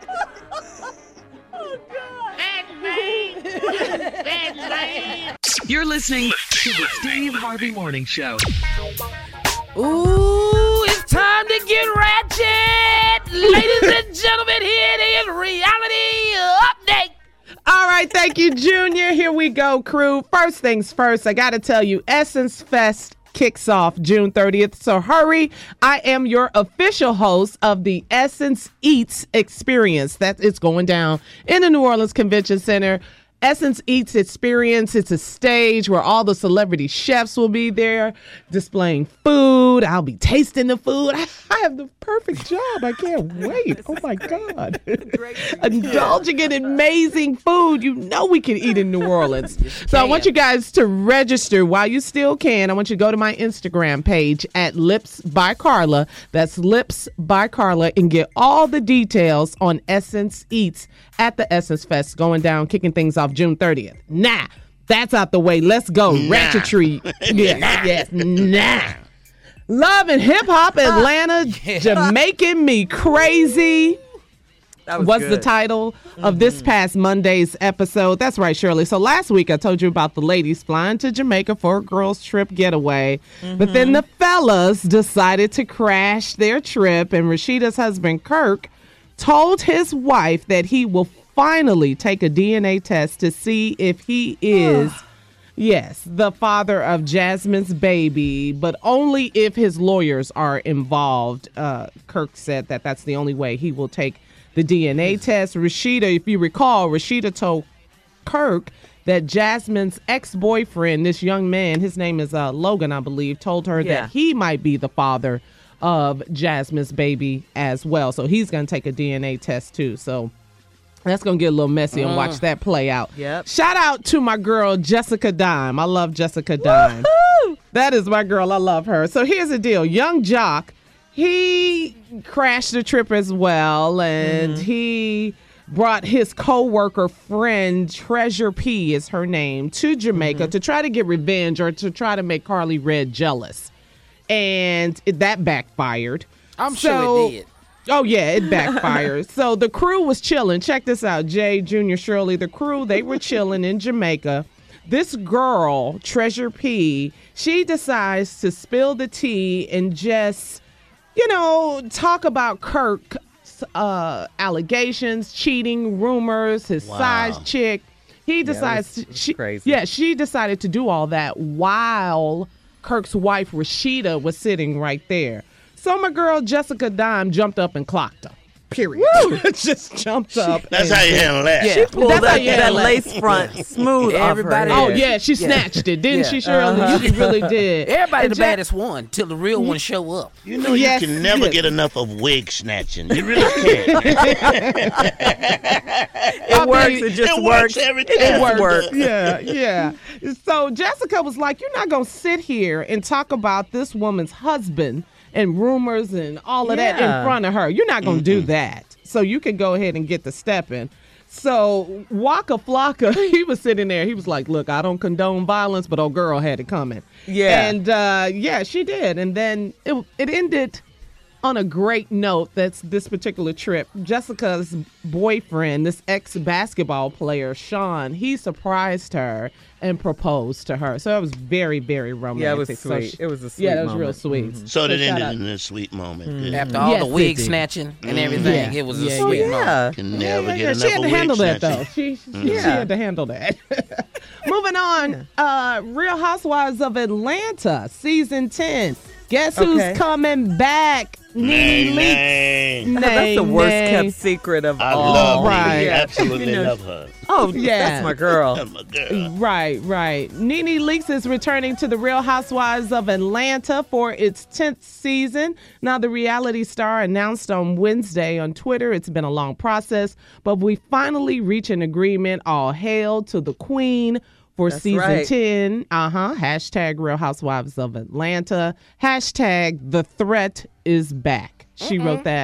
Oh, God. Batman. Batman. You're listening to the Steve Harvey Morning Show. Ooh, it's time to get ratchet. Ladies and gentlemen, here it is, reality update. All right, thank you, Junior. Here we go, crew. First things first, I got to tell you, Essence Fest kicks off June thirtieth. So hurry. I am your official host of the Essence Eats Experience. That is going down in the New Orleans Convention Center. Essence Eats Experience. It's a stage where all the celebrity chefs will be there displaying food. I'll be tasting the food. I, I have the perfect job. I can't wait. Oh, my God. Indulging in amazing food. You know we can eat in New Orleans. So I want you guys to register while you still can. I want you to go to my Instagram page at Lips by Carla. That's Lips by Carla, and get all the details on Essence Eats at the Essence Fest going down, kicking things off June thirtieth. Nah, that's out the way. Let's go. Nah. Ratchetry. Yes, nah. yes, nah. Love and Hip Hop Atlanta, uh, yeah. Jamaican Me Crazy. That was was good. the title mm-hmm. of this past Monday's episode. That's right, Shirley. So last week I told you about the ladies flying to Jamaica for a girls' trip getaway. Mm-hmm. But then the fellas decided to crash their trip, and Rashida's husband, Kirk, told his wife that he will finally take a D N A test to see if he is, yes, the father of Jasmine's baby, but only if his lawyers are involved. Uh, Kirk said that that's the only way he will take the D N A test. Rashida, if you recall, Rashida told Kirk that Jasmine's ex-boyfriend, this young man, his name is uh, Logan, I believe, told her Yeah. that he might be the father of Jasmine's baby as well. So he's going to take a D N A test too. So that's going to get a little messy and watch that play out. Yep. Shout out to my girl, Jessica Dime. I love Jessica Dime. Woo-hoo! That is my girl. I love her. So here's the deal. Young Jock, he crashed the trip as well, and mm-hmm. he brought his co-worker friend, Treasure P is her name, to Jamaica mm-hmm. to try to get revenge or to try to make Carly Red jealous. And it, that backfired. I'm so, sure it did. Oh, yeah, it backfired. So the crew was chilling. Check this out, Jay, Junior, Shirley. The crew, they were chilling in Jamaica. This girl, Treasure P, she decides to spill the tea and just, you know, talk about Kirk's uh, allegations, cheating, rumors, his Wow. side chick. He decides, yeah, was, she, crazy. yeah, she decided to do all that while Kirk's wife, Rashida, was sitting right there. So my girl, Jessica Dime, jumped up and clocked her. Period. Just jumped up. That's how you handle that. Yeah. She pulled That's that, how you that handle that. lace front smooth Everybody- off her Oh, head. yeah, she Yeah. snatched it, didn't Yeah. she, Shirley? Uh-huh. She really did. Everybody And the Ja- baddest one till the real one show up. You know Yes, you can never yes. get enough of wig snatching. You really can't. It works. It just it works. works every It time. just works. Yeah, yeah. So Jessica was like, you're not going to sit here and talk about this woman's husband and rumors and all of that Yeah. in front of her. You're not going to do that. So you can go ahead and get the step in. So Waka Flocka, he was sitting there. He was like, look, I don't condone violence, but old girl had it coming. Yeah. And uh, yeah, she did. And then it, it ended on a great note. That's this particular trip. Jessica's boyfriend, this ex-basketball player, Sean, he surprised her and proposed to her. So it was very, very romantic. Yeah, it was So sweet. she- It was a sweet Yeah, it was moment. real sweet. Mhm. So it shout ended out- in a sweet moment. Good. After all Yes, the it wig did. snatching and Mm. everything, Yeah. it was a Yeah, sweet yeah. moment. Yeah. Can Yeah, never yeah, get yeah. enough She had of to wig handle that, snatching. though. She, she, Mhm. she Yeah. had to handle that. Moving on, uh, Real Housewives of Atlanta, season ten. Guess who's Okay. coming back? Nene Nay, Leakes. nay. That's the worst Nay. kept secret of I all. love her. right. I absolutely You know, love her. Oh, Yeah. that's my girl. That's my girl. Right, right. Nene Leakes is returning to the Real Housewives of Atlanta for its tenth season. Now, the reality star announced on Wednesday on Twitter, it's been a long process, but we finally reach an agreement. All hail to the queen for That's season right. ten. Uh-huh. Hashtag Real Housewives of Atlanta. Hashtag the threat is back. She wrote that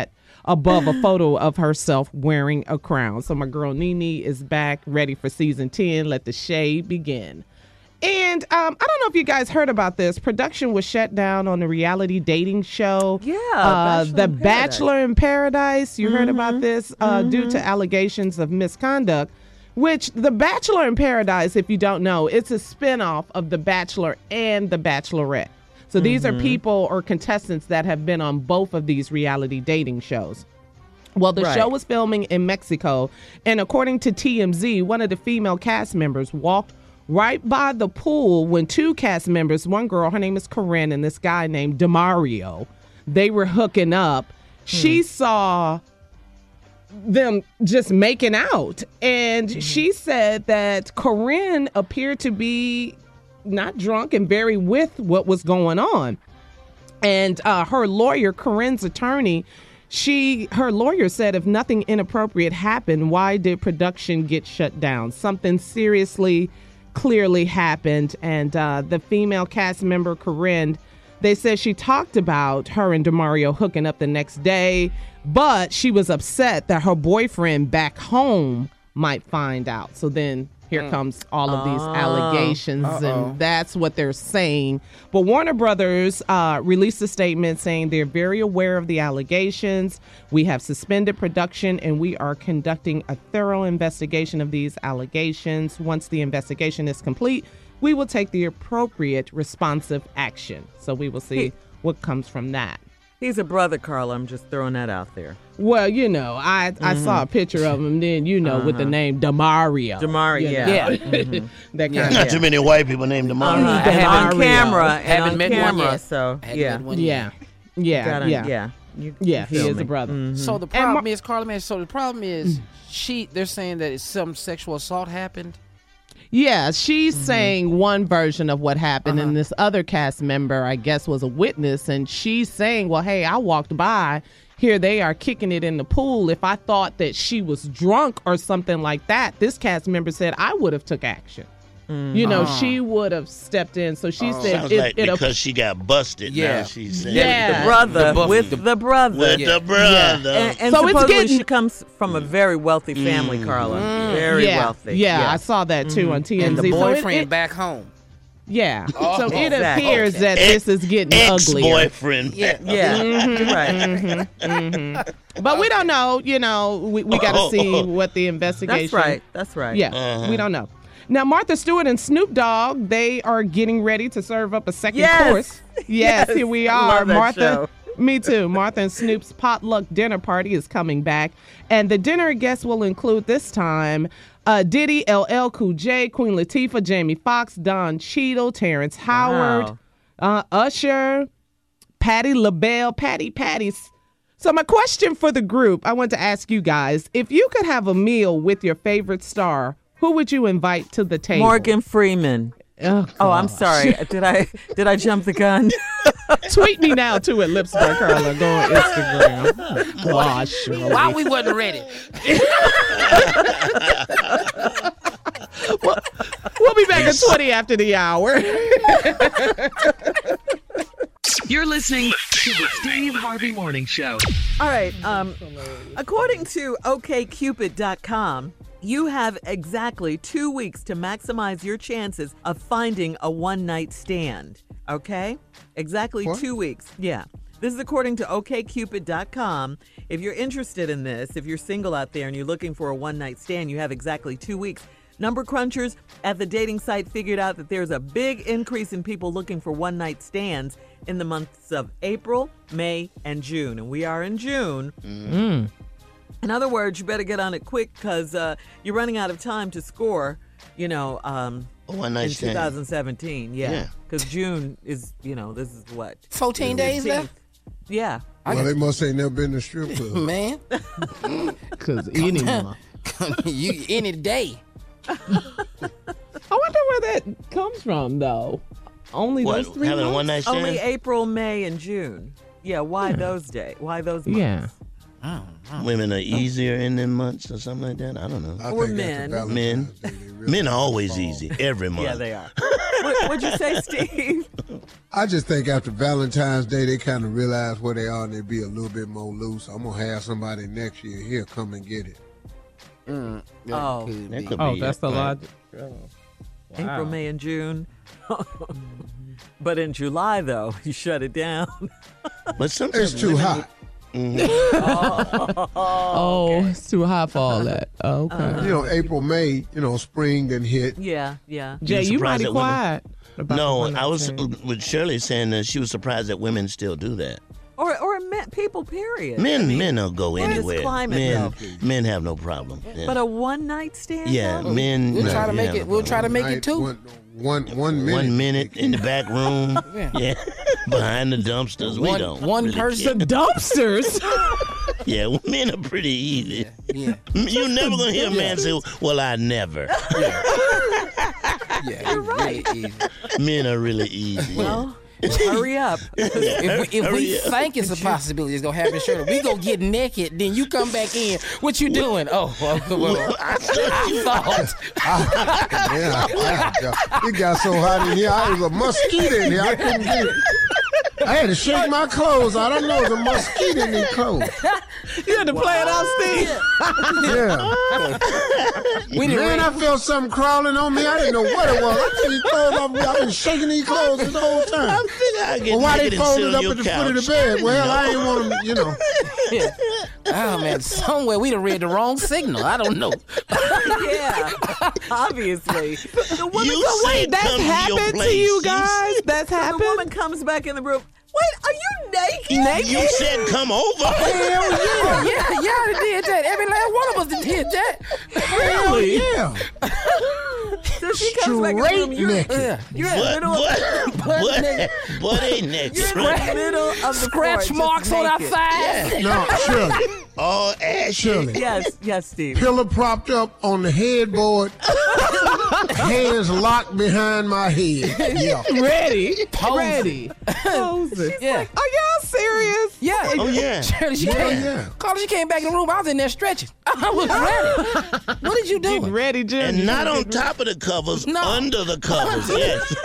above a photo of herself wearing a crown. So my girl Nene is back, ready for season ten. Let the shade begin. And um, I don't know if you guys heard about this. Production was shut down on the reality dating show. Yeah, uh, Bachelor The in Paradise. Bachelor in Paradise. You heard about Mhm. this uh, Mhm. due to allegations of misconduct, which The Bachelor in Paradise, if you don't know, it's a spinoff of The Bachelor and The Bachelorette. So these are Mhm. people or contestants that have been on both of these reality dating shows. Well, the Right. show was filming in Mexico, and according to T M Z, one of the female cast members walked right by the pool when two cast members, one girl, her name is Corinne, and this guy named Demario, they were hooking up. She saw them just making out, and she said that Corinne appeared to be not drunk and very with what was going on. And uh, her lawyer, Corinne's attorney, she her lawyer said if nothing inappropriate happened, why did production get shut down? Something seriously, clearly happened. And uh, the female cast member, Corinne, they said she talked about her and Demario hooking up the next day, but she was upset that her boyfriend back home might find out. So then here comes all of these Oh. allegations, Uh-oh. and that's what they're saying. But Warner Brothers uh, released a statement saying they're very aware of the allegations. We have suspended production, and we are conducting a thorough investigation of these allegations. Once the investigation is complete, we will take the appropriate responsive action. So we will see He- what comes from that. He's a brother, Carl. I'm just throwing that out there. Well, you know, I, I saw a picture of him then, you know, with the Uh-huh. name Demario. Demario, you yeah. know. Yeah. Mhm. That Not kind of too many white people named Demario. Uh-huh. And on Demario. camera, and Haven't on met one camera, yet. so Hadn't yeah. met one Yeah. Yeah. Gotta- yeah. yeah. You- Yeah, you he feel is me. a brother. Mhm. So the And problem Mar- is, Carla, man. So the problem is, she. They're saying that it's some sexual assault happened. Yeah, she's saying one version of what happened, Uh-huh. and this other cast member, I guess, was a witness, and she's saying, well, hey, I walked by. Here they are kicking it in the pool. If I thought that she was drunk or something like that, this cast member said I would have took action. You know, Oh. she would have stepped in. So she said Sounds it, like it because she got busted. Yeah. Now she's saying Yeah. The brother The buff- with the- the, brother. with Yeah. the brother. And, and So it's supposedly getting- she comes from a very wealthy family, Carla. Very yeah, wealthy. Yeah, I saw that too on T M And Z. the So it- boyfriend it- back home. Yeah. Oh, so it exactly. appears that Ex- this is getting uglier. Ex-boyfriend. Yeah. Yeah, Mhm, you're right. mhm, mhm. But we don't know, you know, we, we got to see what the investigation. That's right. That's right. Yeah, Uh-huh. we don't know. Now, Martha Stewart and Snoop Dogg, they are getting ready to serve up a second Yes. course. Yes, Yes. here we I are. love that Martha. show. Me too. Martha and Snoop's potluck dinner party is coming back. And the dinner guests will include this time uh, Diddy, L L Cool J, Queen Latifah, Jamie Foxx, Don Cheadle, Terrence Howard, uh, Usher, Patti LaBelle, Patty Patty's. So my question for the group, I want to ask you guys, if you could have a meal with your favorite star, who would you invite to the table? Morgan Freeman. Oh, Oh, I'm gosh. sorry. Did I did I jump the gun? Tweet me now too at Lipsburg Carla. Go on Instagram. Gosh, Shirley. Why we wasn't ready? We'll, we'll be back at twenty after the hour. You're listening to the Steve Harvey Morning Show. All right. Um, according to O K Cupid dot com, you have exactly two weeks to maximize your chances of finding a one-night stand. Okay? Exactly What? two weeks. Yeah. This is according to O K Cupid dot com. If you're interested in this, if you're single out there and you're looking for a one-night stand, you have exactly two weeks. Number crunchers at the dating site figured out that there's a big increase in people looking for one-night stands in the months of April, May, and June. And we are in June. Mm. In other words, you better get on it quick because uh, you're running out of time to score, you know, um, A one-night in stand. twenty seventeen. Yeah. Yeah. Because June is, you know, this is what? fourteen days left? Yeah. Well, they must ain't never been to strip club. Man. Because anyone. you any day. I wonder where that comes from, though. Only What, those three having a months? one-night stand? Only April, May, and June. Yeah. Why those days? Why those months? Yeah. Women are easier in them months or something like that. I don't know. I Or think men. after Men, Valentine's Day, they really men are always fall. easy every month. Yeah, they are. what, what'd you say, Steve? I just think after Valentine's Day, they kind of realize where they are and they be a little bit more loose. I'm going to have somebody next year here come and get it. Mm, Oh. that could Oh, be that's it. the logic. Oh, April, wow. May, and June. But in July, though, you shut it down. But sometimes It's too women- hot. oh, Oh, it's too hot for all that. Oh, okay. You know, April, May, you know, spring then hit. Yeah, yeah. Jay, You you surprised mighty that women- quiet. about No, the one I was saying. with Shirley saying that she was surprised that women still do that. Or or men, people, period. Men, I mean, men will go in this anywhere. climate, men, though. men have no problem. Yeah, But a one night stand? yeah though? men. We'll try to yeah, make have it. no We'll try to make Night, it two. One, one, one minute. One minute in the back room. Yeah. Yeah, behind the dumpsters. We One- don't. one really person- care. The dumpsters. Yeah, well, men are pretty easy. Yeah. You're never gonna hear a man say, "Well, I never." Yeah, you're right. Really easy. Men are really easy. Well, hurry up. If we, if we Hurry up. think it's a possibility it's gonna happen, sure, we go get naked, then you come back in. What you doing? Oh, well, well, I thought I thought. Yeah, yeah, yeah. It got so hot in here, I was a mosquito in here. I couldn't get it. I had to shake my clothes out. I know there's a mosquito in these clothes. You had to play it out, Steve. Yeah. We didn't Man, read- I felt something crawling on me. I didn't know what it was. I took these clothes off me. I've been shaking these clothes this whole time. I figure I get Well, why they naked and sit folded on up your at the foot of couch. the bed? Well, I ain't want them, you know. Yeah. Oh man, somewhere we done read the wrong signal. I don't know. Yeah, obviously. The woman, You so said wait, that's come to your happened to place. you You guys? said- That's happened? The woman comes back in the room. Wait, are you naked? Naked? You said come over. Hell yeah, yeah, y'all did that. Every last one of us did that. Hell yeah. So she comes back in the room. Straight You're, naked. you're in the What? middle of What? What? What ain't next? You're in the middle of the Scratch floor, marks just on our naked. thighs. No, Shirley. All ashy. Shirley. Yes, yes, Steve. Pillow propped up on the headboard. Hands locked behind my head. Yeah. Ready. Posing. Ready. Posing. Yeah. Are y'all serious? Yeah. Oh yeah. Shirley, she Yeah, came. yeah. Carla, she came back in the room. I was in there stretching. I was ready. What did you do? Getting ready, Jim. And not on top of the covers, No. under the covers. Yes.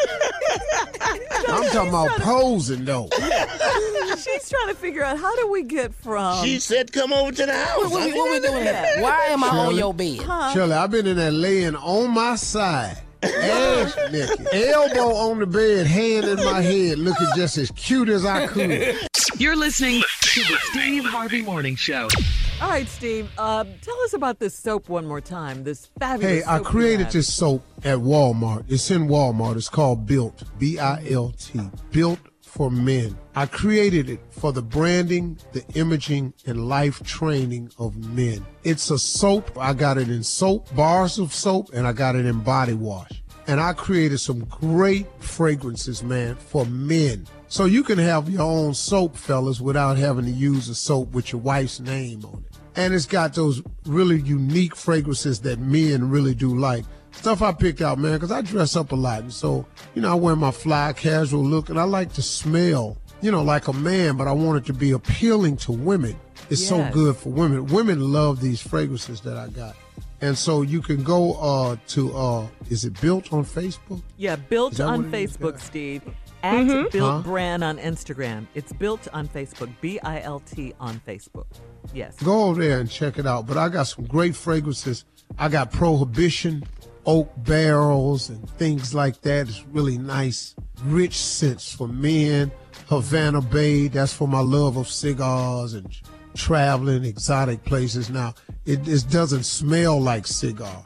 I'm talking about posing, though. She's trying to figure out how do we get from. She said, "Come over to the house." What, what, we- what we doing here? Why am I on Shirley. your bed? Shirley, I've been in there laying on my side, ass naked, elbow on the bed, hand in my head, looking just as cute as I could. You're listening to the Steve Harvey Morning Show. All right, Steve. Uh, tell us about this soap one more time. This fabulous. Hey, I soap you created have. this soap at Walmart. It's in Walmart. It's called Built, B I L T, Built for Men. I created it for the branding, the imaging, and life training of men. It's a soap. I got it in soap, bars of soap, and I got it in body wash. And I created some great fragrances, man, for men. So you can have your own soap, fellas, without having to use a soap with your wife's name on it. And it's got those really unique fragrances that men really do like. Stuff I picked out, man, because I dress up a lot. And so, you know, I wear my fly, casual look, and I like to smell, you know, like a man, but I want it to be appealing to women. It's so Yes. good for women. Women love these fragrances that I got. And so you can go uh, to, uh, is it Built on Facebook? Yeah, Is Built that on what it is? Facebook, Yeah. Steve. At Mhm. Built Huh? Brand on Instagram. It's Built on Facebook. B I L T on Facebook. Yes. Go over there and check it out. But I got some great fragrances. I got Prohibition, oak barrels, and things like that. It's really nice, rich scents for men. Havana Bay, that's for my love of cigars and traveling, exotic places. Now, it, it doesn't smell like cigar.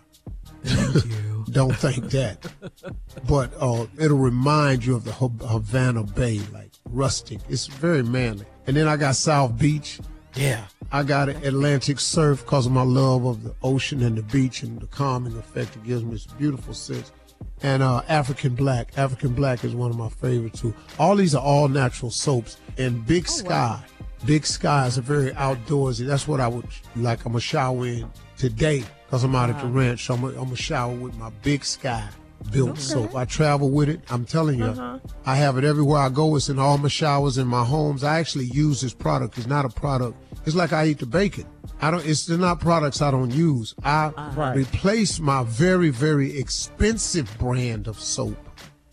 Don't think that. But uh, it'll remind you of the Ha- Havana Bay, like rustic. It's very manly. And then I got South Beach. Yeah. I got Atlantic Surf because of my love of the ocean and the beach and the calming effect it gives me. It's beautiful sense. And uh, African Black. African Black is one of my favorites too. All these are all natural soaps. And Big Sky. Big Sky is a very outdoorsy. That's what I would like. I'm going to shower in today because I'm out at the ranch. So I'm going to shower with my Big Sky Built Okay. soap. I travel with it. I'm telling you, Uh-huh. I have it everywhere I go. It's in all my showers, in my homes. I actually use this product. It's not a product. It's like I eat the bacon. I don't. It's they're not products I don't use. I Right. replace my very, very expensive brand of soap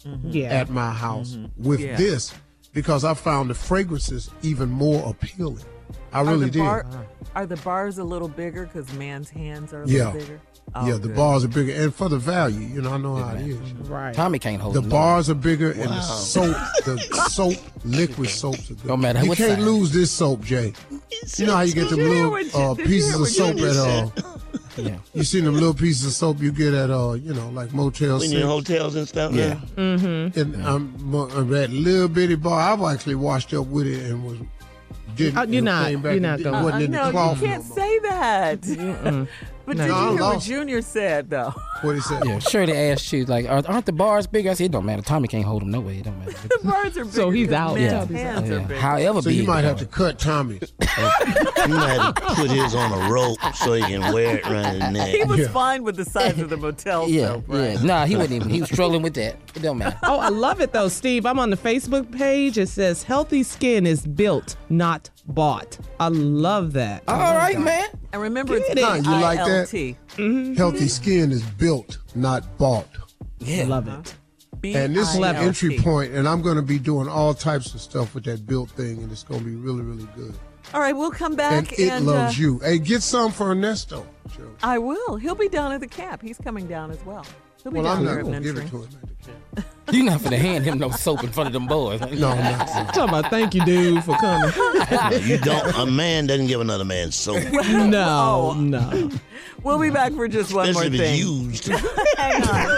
Yeah. at my house Mm-hmm. with Yeah. this because I found the fragrances even more appealing. I Are really the did. bar- Are the bars a little bigger because man's hands are a Yeah. little bigger? Oh, yeah, the good. bars are bigger, and for the value, you know, I know how it is. Right. Tommy can't hold The them. bars are bigger, and Wow. the soap, the soap, liquid soaps are good. No matter you what can't size. lose this soap, Jay. You know how you get them Did you hear little what you- uh, did you pieces hear of what soap you at said? uh, Yeah. you seen them little pieces of soap you get at uh, you know, like Motel When Six. you're in hotels and stuff. Yeah. Mm-hmm. And um, mo- uh, that little bitty bar, I've actually washed up with it and was didn't. Oh, you're and not- came back you're and not did- gonna- wasn't in no, the cloth you can't no more. say that. Mm-mm. But No. did No, I you hear what lost it. Junior said, though? What he said? Yeah, Shirley asked you, like, "Are- aren't the bars bigger? I said, it don't matter. Tommy can't hold them no way. It don't matter. The bars are bigger. So he's 'cause out. man's Yeah. hands Yeah. are bigger. However So you big might they have are. to cut Tommy's. You might have to put his on a rope so he can wear it around his neck. He was Yeah. fine with the size of the motel Yeah, soap, right? yeah. Nah, he wasn't even. He was struggling with that. It don't matter. Oh, I love it though, Steve. I'm on the Facebook page. It says healthy skin is built, not bought. I love that. All right, man. And remember, it's Get it. Huh, you like I L that? T. Healthy skin is built, not bought. Yeah. Love it. And this is an B I L T. entry point, and I'm going to be doing all types of stuff with that built thing, and it's going to be really, really good. All right, we'll come And back. it and, loves uh, you. Hey, get some for Ernesto. Joe. I will. He'll be down at the camp. He's coming down as well. He'll be Well, down I'm there not at going to give it mentoring. to him at the camp. You're not gonna hand him no soap in front of them boys. No, I'm not. Talking about thank you, dude, for coming. You don't. A man doesn't give another man soap. No, no. We'll be back for just one more Especially if thing. it's used. Hang on.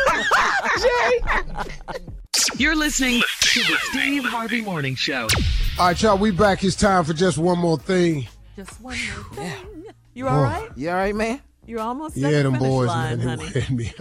You're listening to the Steve Harvey Morning Show. All right, y'all, we back. It's time for just one more thing. Just one more thing. You all right? You all right, man? You're almost Yeah, at the them finish boys, line, man, honey. they wearing me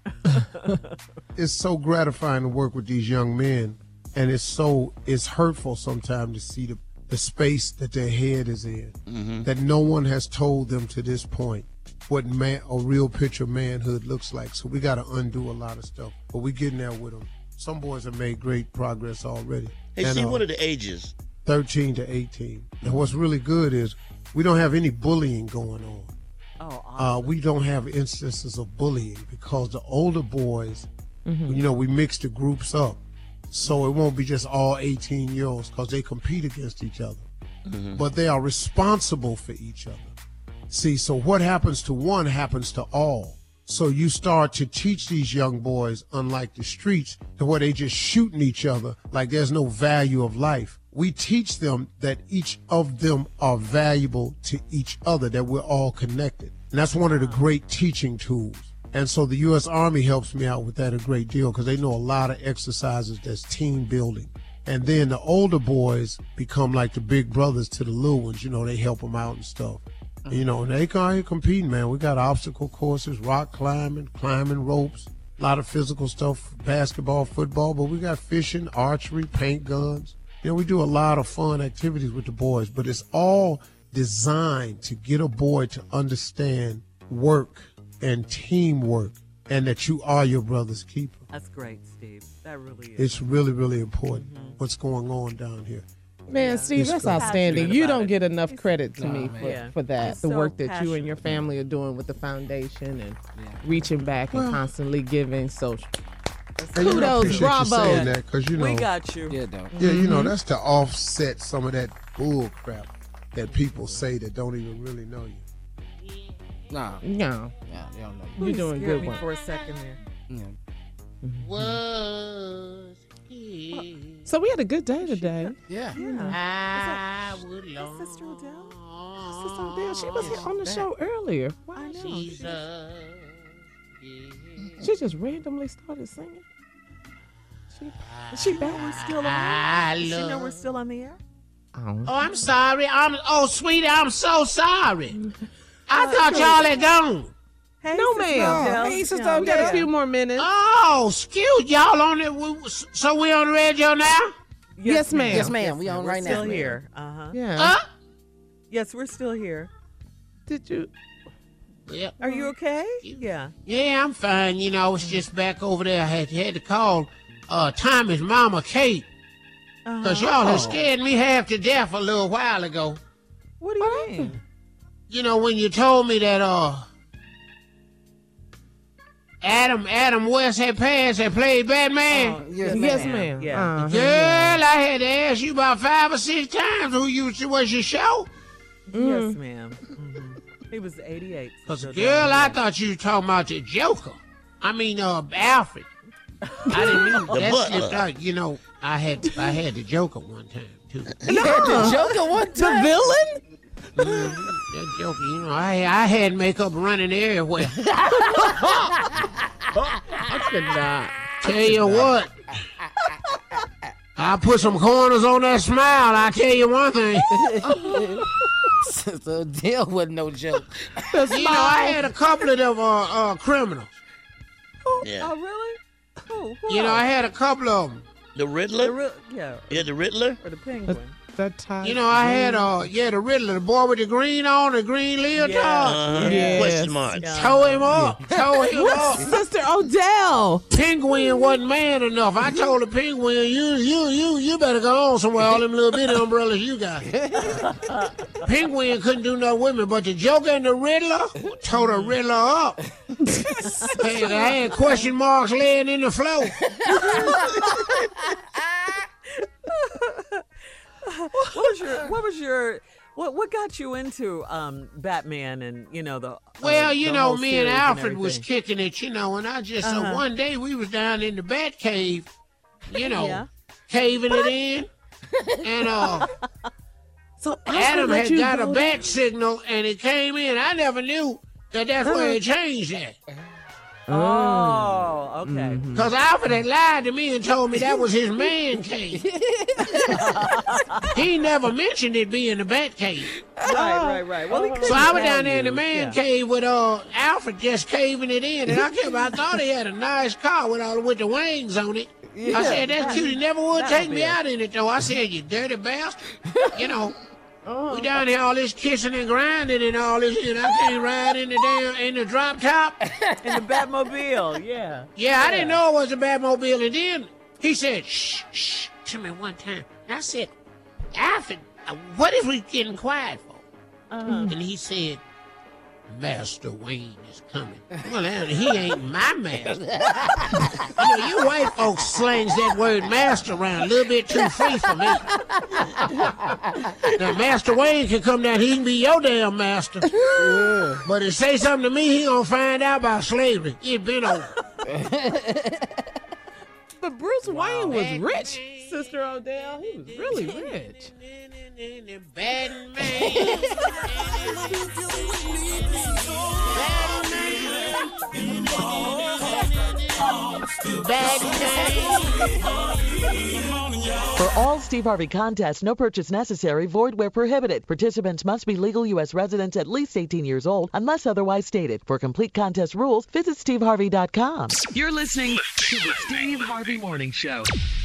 out. It's so gratifying to work with these young men, and it's so it's hurtful sometimes to see the, the space that their head is in, Mm-hmm. that no one has told them to this point what man a real picture of manhood looks like. So we got to undo a lot of stuff, but we getting there with them. Some boys have made great progress already. Hey, And, see, uh, what are the ages? thirteen to eighteen. And what's really good is we don't have any bullying going on. Oh, Uh, we don't have instances of bullying because the older boys, Mm-hmm. you know, we mix the groups up. So it won't be just all eighteen year olds because they compete against each other. But they are responsible for each other. See, so what happens to one happens to all. So you start to teach these young boys, unlike the streets, to where they just shooting each other like there's no value of life. We teach them that each of them are valuable to each other, that we're all connected. And that's one of the great teaching tools. And so the U S Army helps me out with that a great deal because they know a lot of exercises that's team building. And then the older boys become like the big brothers to the little ones. You know, they help them out and stuff. And, you know, and they come out here competing, man. We got obstacle courses, rock climbing, climbing ropes, a lot of physical stuff, basketball, football, but we got fishing, archery, paint guns. You know, we do a lot of fun activities with the boys, but it's all designed to get a boy to understand work and teamwork and that you are your brother's keeper. That's great, Steve. That really is. It's really, really important what's going on down here. Man, Steve, He's that's so outstanding. passionate You about don't it. get enough credit to Nah, me man. for, Yeah. for that. He's the so work that you and passionate. your family are doing with the foundation and reaching back and constantly giving. So And you know, kudos, appreciate you bravo. saying that because, you know, We got you. Yeah, though. yeah, you Mm-hmm. know, that's to offset some of that bull crap that people say that don't even really know you. Nah, no, nah, they don't know. you're You doing scared good me work. for a second there. Yeah. Was he? So we had a good day today. Yeah. Yeah. I would Is Sister Odell? Sister Odell, she was here on the show earlier. Why I know. not? Jesus. She just randomly started singing. She, is she back? We're still on I Does she know love- we're still on the air? I don't Oh, I'm sorry. I'm oh, sweetie, I'm so sorry. I thought y'all had gone. Hey, No, Sister ma'am. Odell. Hey, sister, Yeah, we got yeah. a few more minutes. Oh, excuse y'all on it. we- So we on the radio now? Yes, ma'am. Yes, ma'am. We on We're right now. still here. Uh huh. Yeah. Huh? Yes, we're still here. Did you? Yeah. Are you okay? Yeah. Yeah, I'm fine. You know, I was just back over there. I had, had to call uh, Tommy's mama, Kate, because Uh-huh. y'all had scared me half to death a little while ago. What do you mean? You know, when you told me that uh, Adam Adam West had passed that played Batman? Oh, yes, Yes, ma'am. ma'am. Yeah. Uh-huh. Girl, I had to ask you about five or six times who you was your show. Yes, ma'am. hmm He was eighty-eight. Cause so girl, I yeah. thought you were talking about your Joker. I mean, uh, Alfred. I didn't mean The that butler. slipped out. You know, I had I had the Joker one time too. You had the Joker one time. The villain? Mm, that Joker, you know, I I had makeup running everywhere. I could not. Tell you what, I put some corners on that smile. I tell you one thing. So Dale wasn't no joke. You know, I had a couple of them uh, uh, criminals. Yeah. Oh, really? Who? Who You know, I else? had a couple of them. The The Riddler? real, yeah, Yeah, the Riddler? or the penguin. That time. You know, I had uh, yeah, the Riddler, the boy with the green on, the green leotard. Uh-huh. Yes. Question mark. Yeah. Tow him up. Tow him What, up. Sister Odell? Penguin wasn't man enough. I told the penguin, you, you, you, you better go on somewhere. All them little bitty umbrellas you got. Penguin couldn't do no with me, but the Joker and the Riddler towed the Riddler up. Hey, I had question marks laying in the floor. what was your? What was your? What what got you into um Batman and you know the? Uh, Well, you the know, whole me and series Alfred was everything? kicking it, you know, and I just Uh-huh. uh, one day we was down in the Bat Cave, you know, Yeah. caving it in, and uh. So Adam let had you got a go bat signal and it came in. I never knew that that's where it changed at. Oh, okay. Because Alfred had lied to me and told me that was his man cave. He never mentioned it being the bat cave. Right, right, right. Well, he So I was couldn't down there in the tell man you. Yeah. cave with uh Alfred just caving it in, and I kept I thought he had a nice car with all with the wings on it. I said that's cute. He never would take me out in it though. I said you dirty bastard. You know. We down here all this kissing and grinding and all this, and I can't ride in the damn in the drop top. In the Batmobile, yeah. Yeah, I didn't know it was a Batmobile, and then he said, "Shh, shh," to me one time. I said, "Alfred, uh, what is we getting quiet for?" Uh-huh. And he said, "Master Wayne is coming." Well, now, he ain't my master. You know, you white folks slangs that word master around a little bit too free for me. Now, Master Wayne can come down, he can be your damn master. But if say something to me, he gonna find out about slavery. It been over. But Bruce Wayne was rich, Sister Odell. He was really rich. Batman. For all Steve Harvey contests, no purchase necessary, void where prohibited. Participants must be legal U S residents at least eighteen years old unless otherwise stated. For complete contest rules, visit steve harvey dot com. You're listening to the Steve Harvey Morning Show.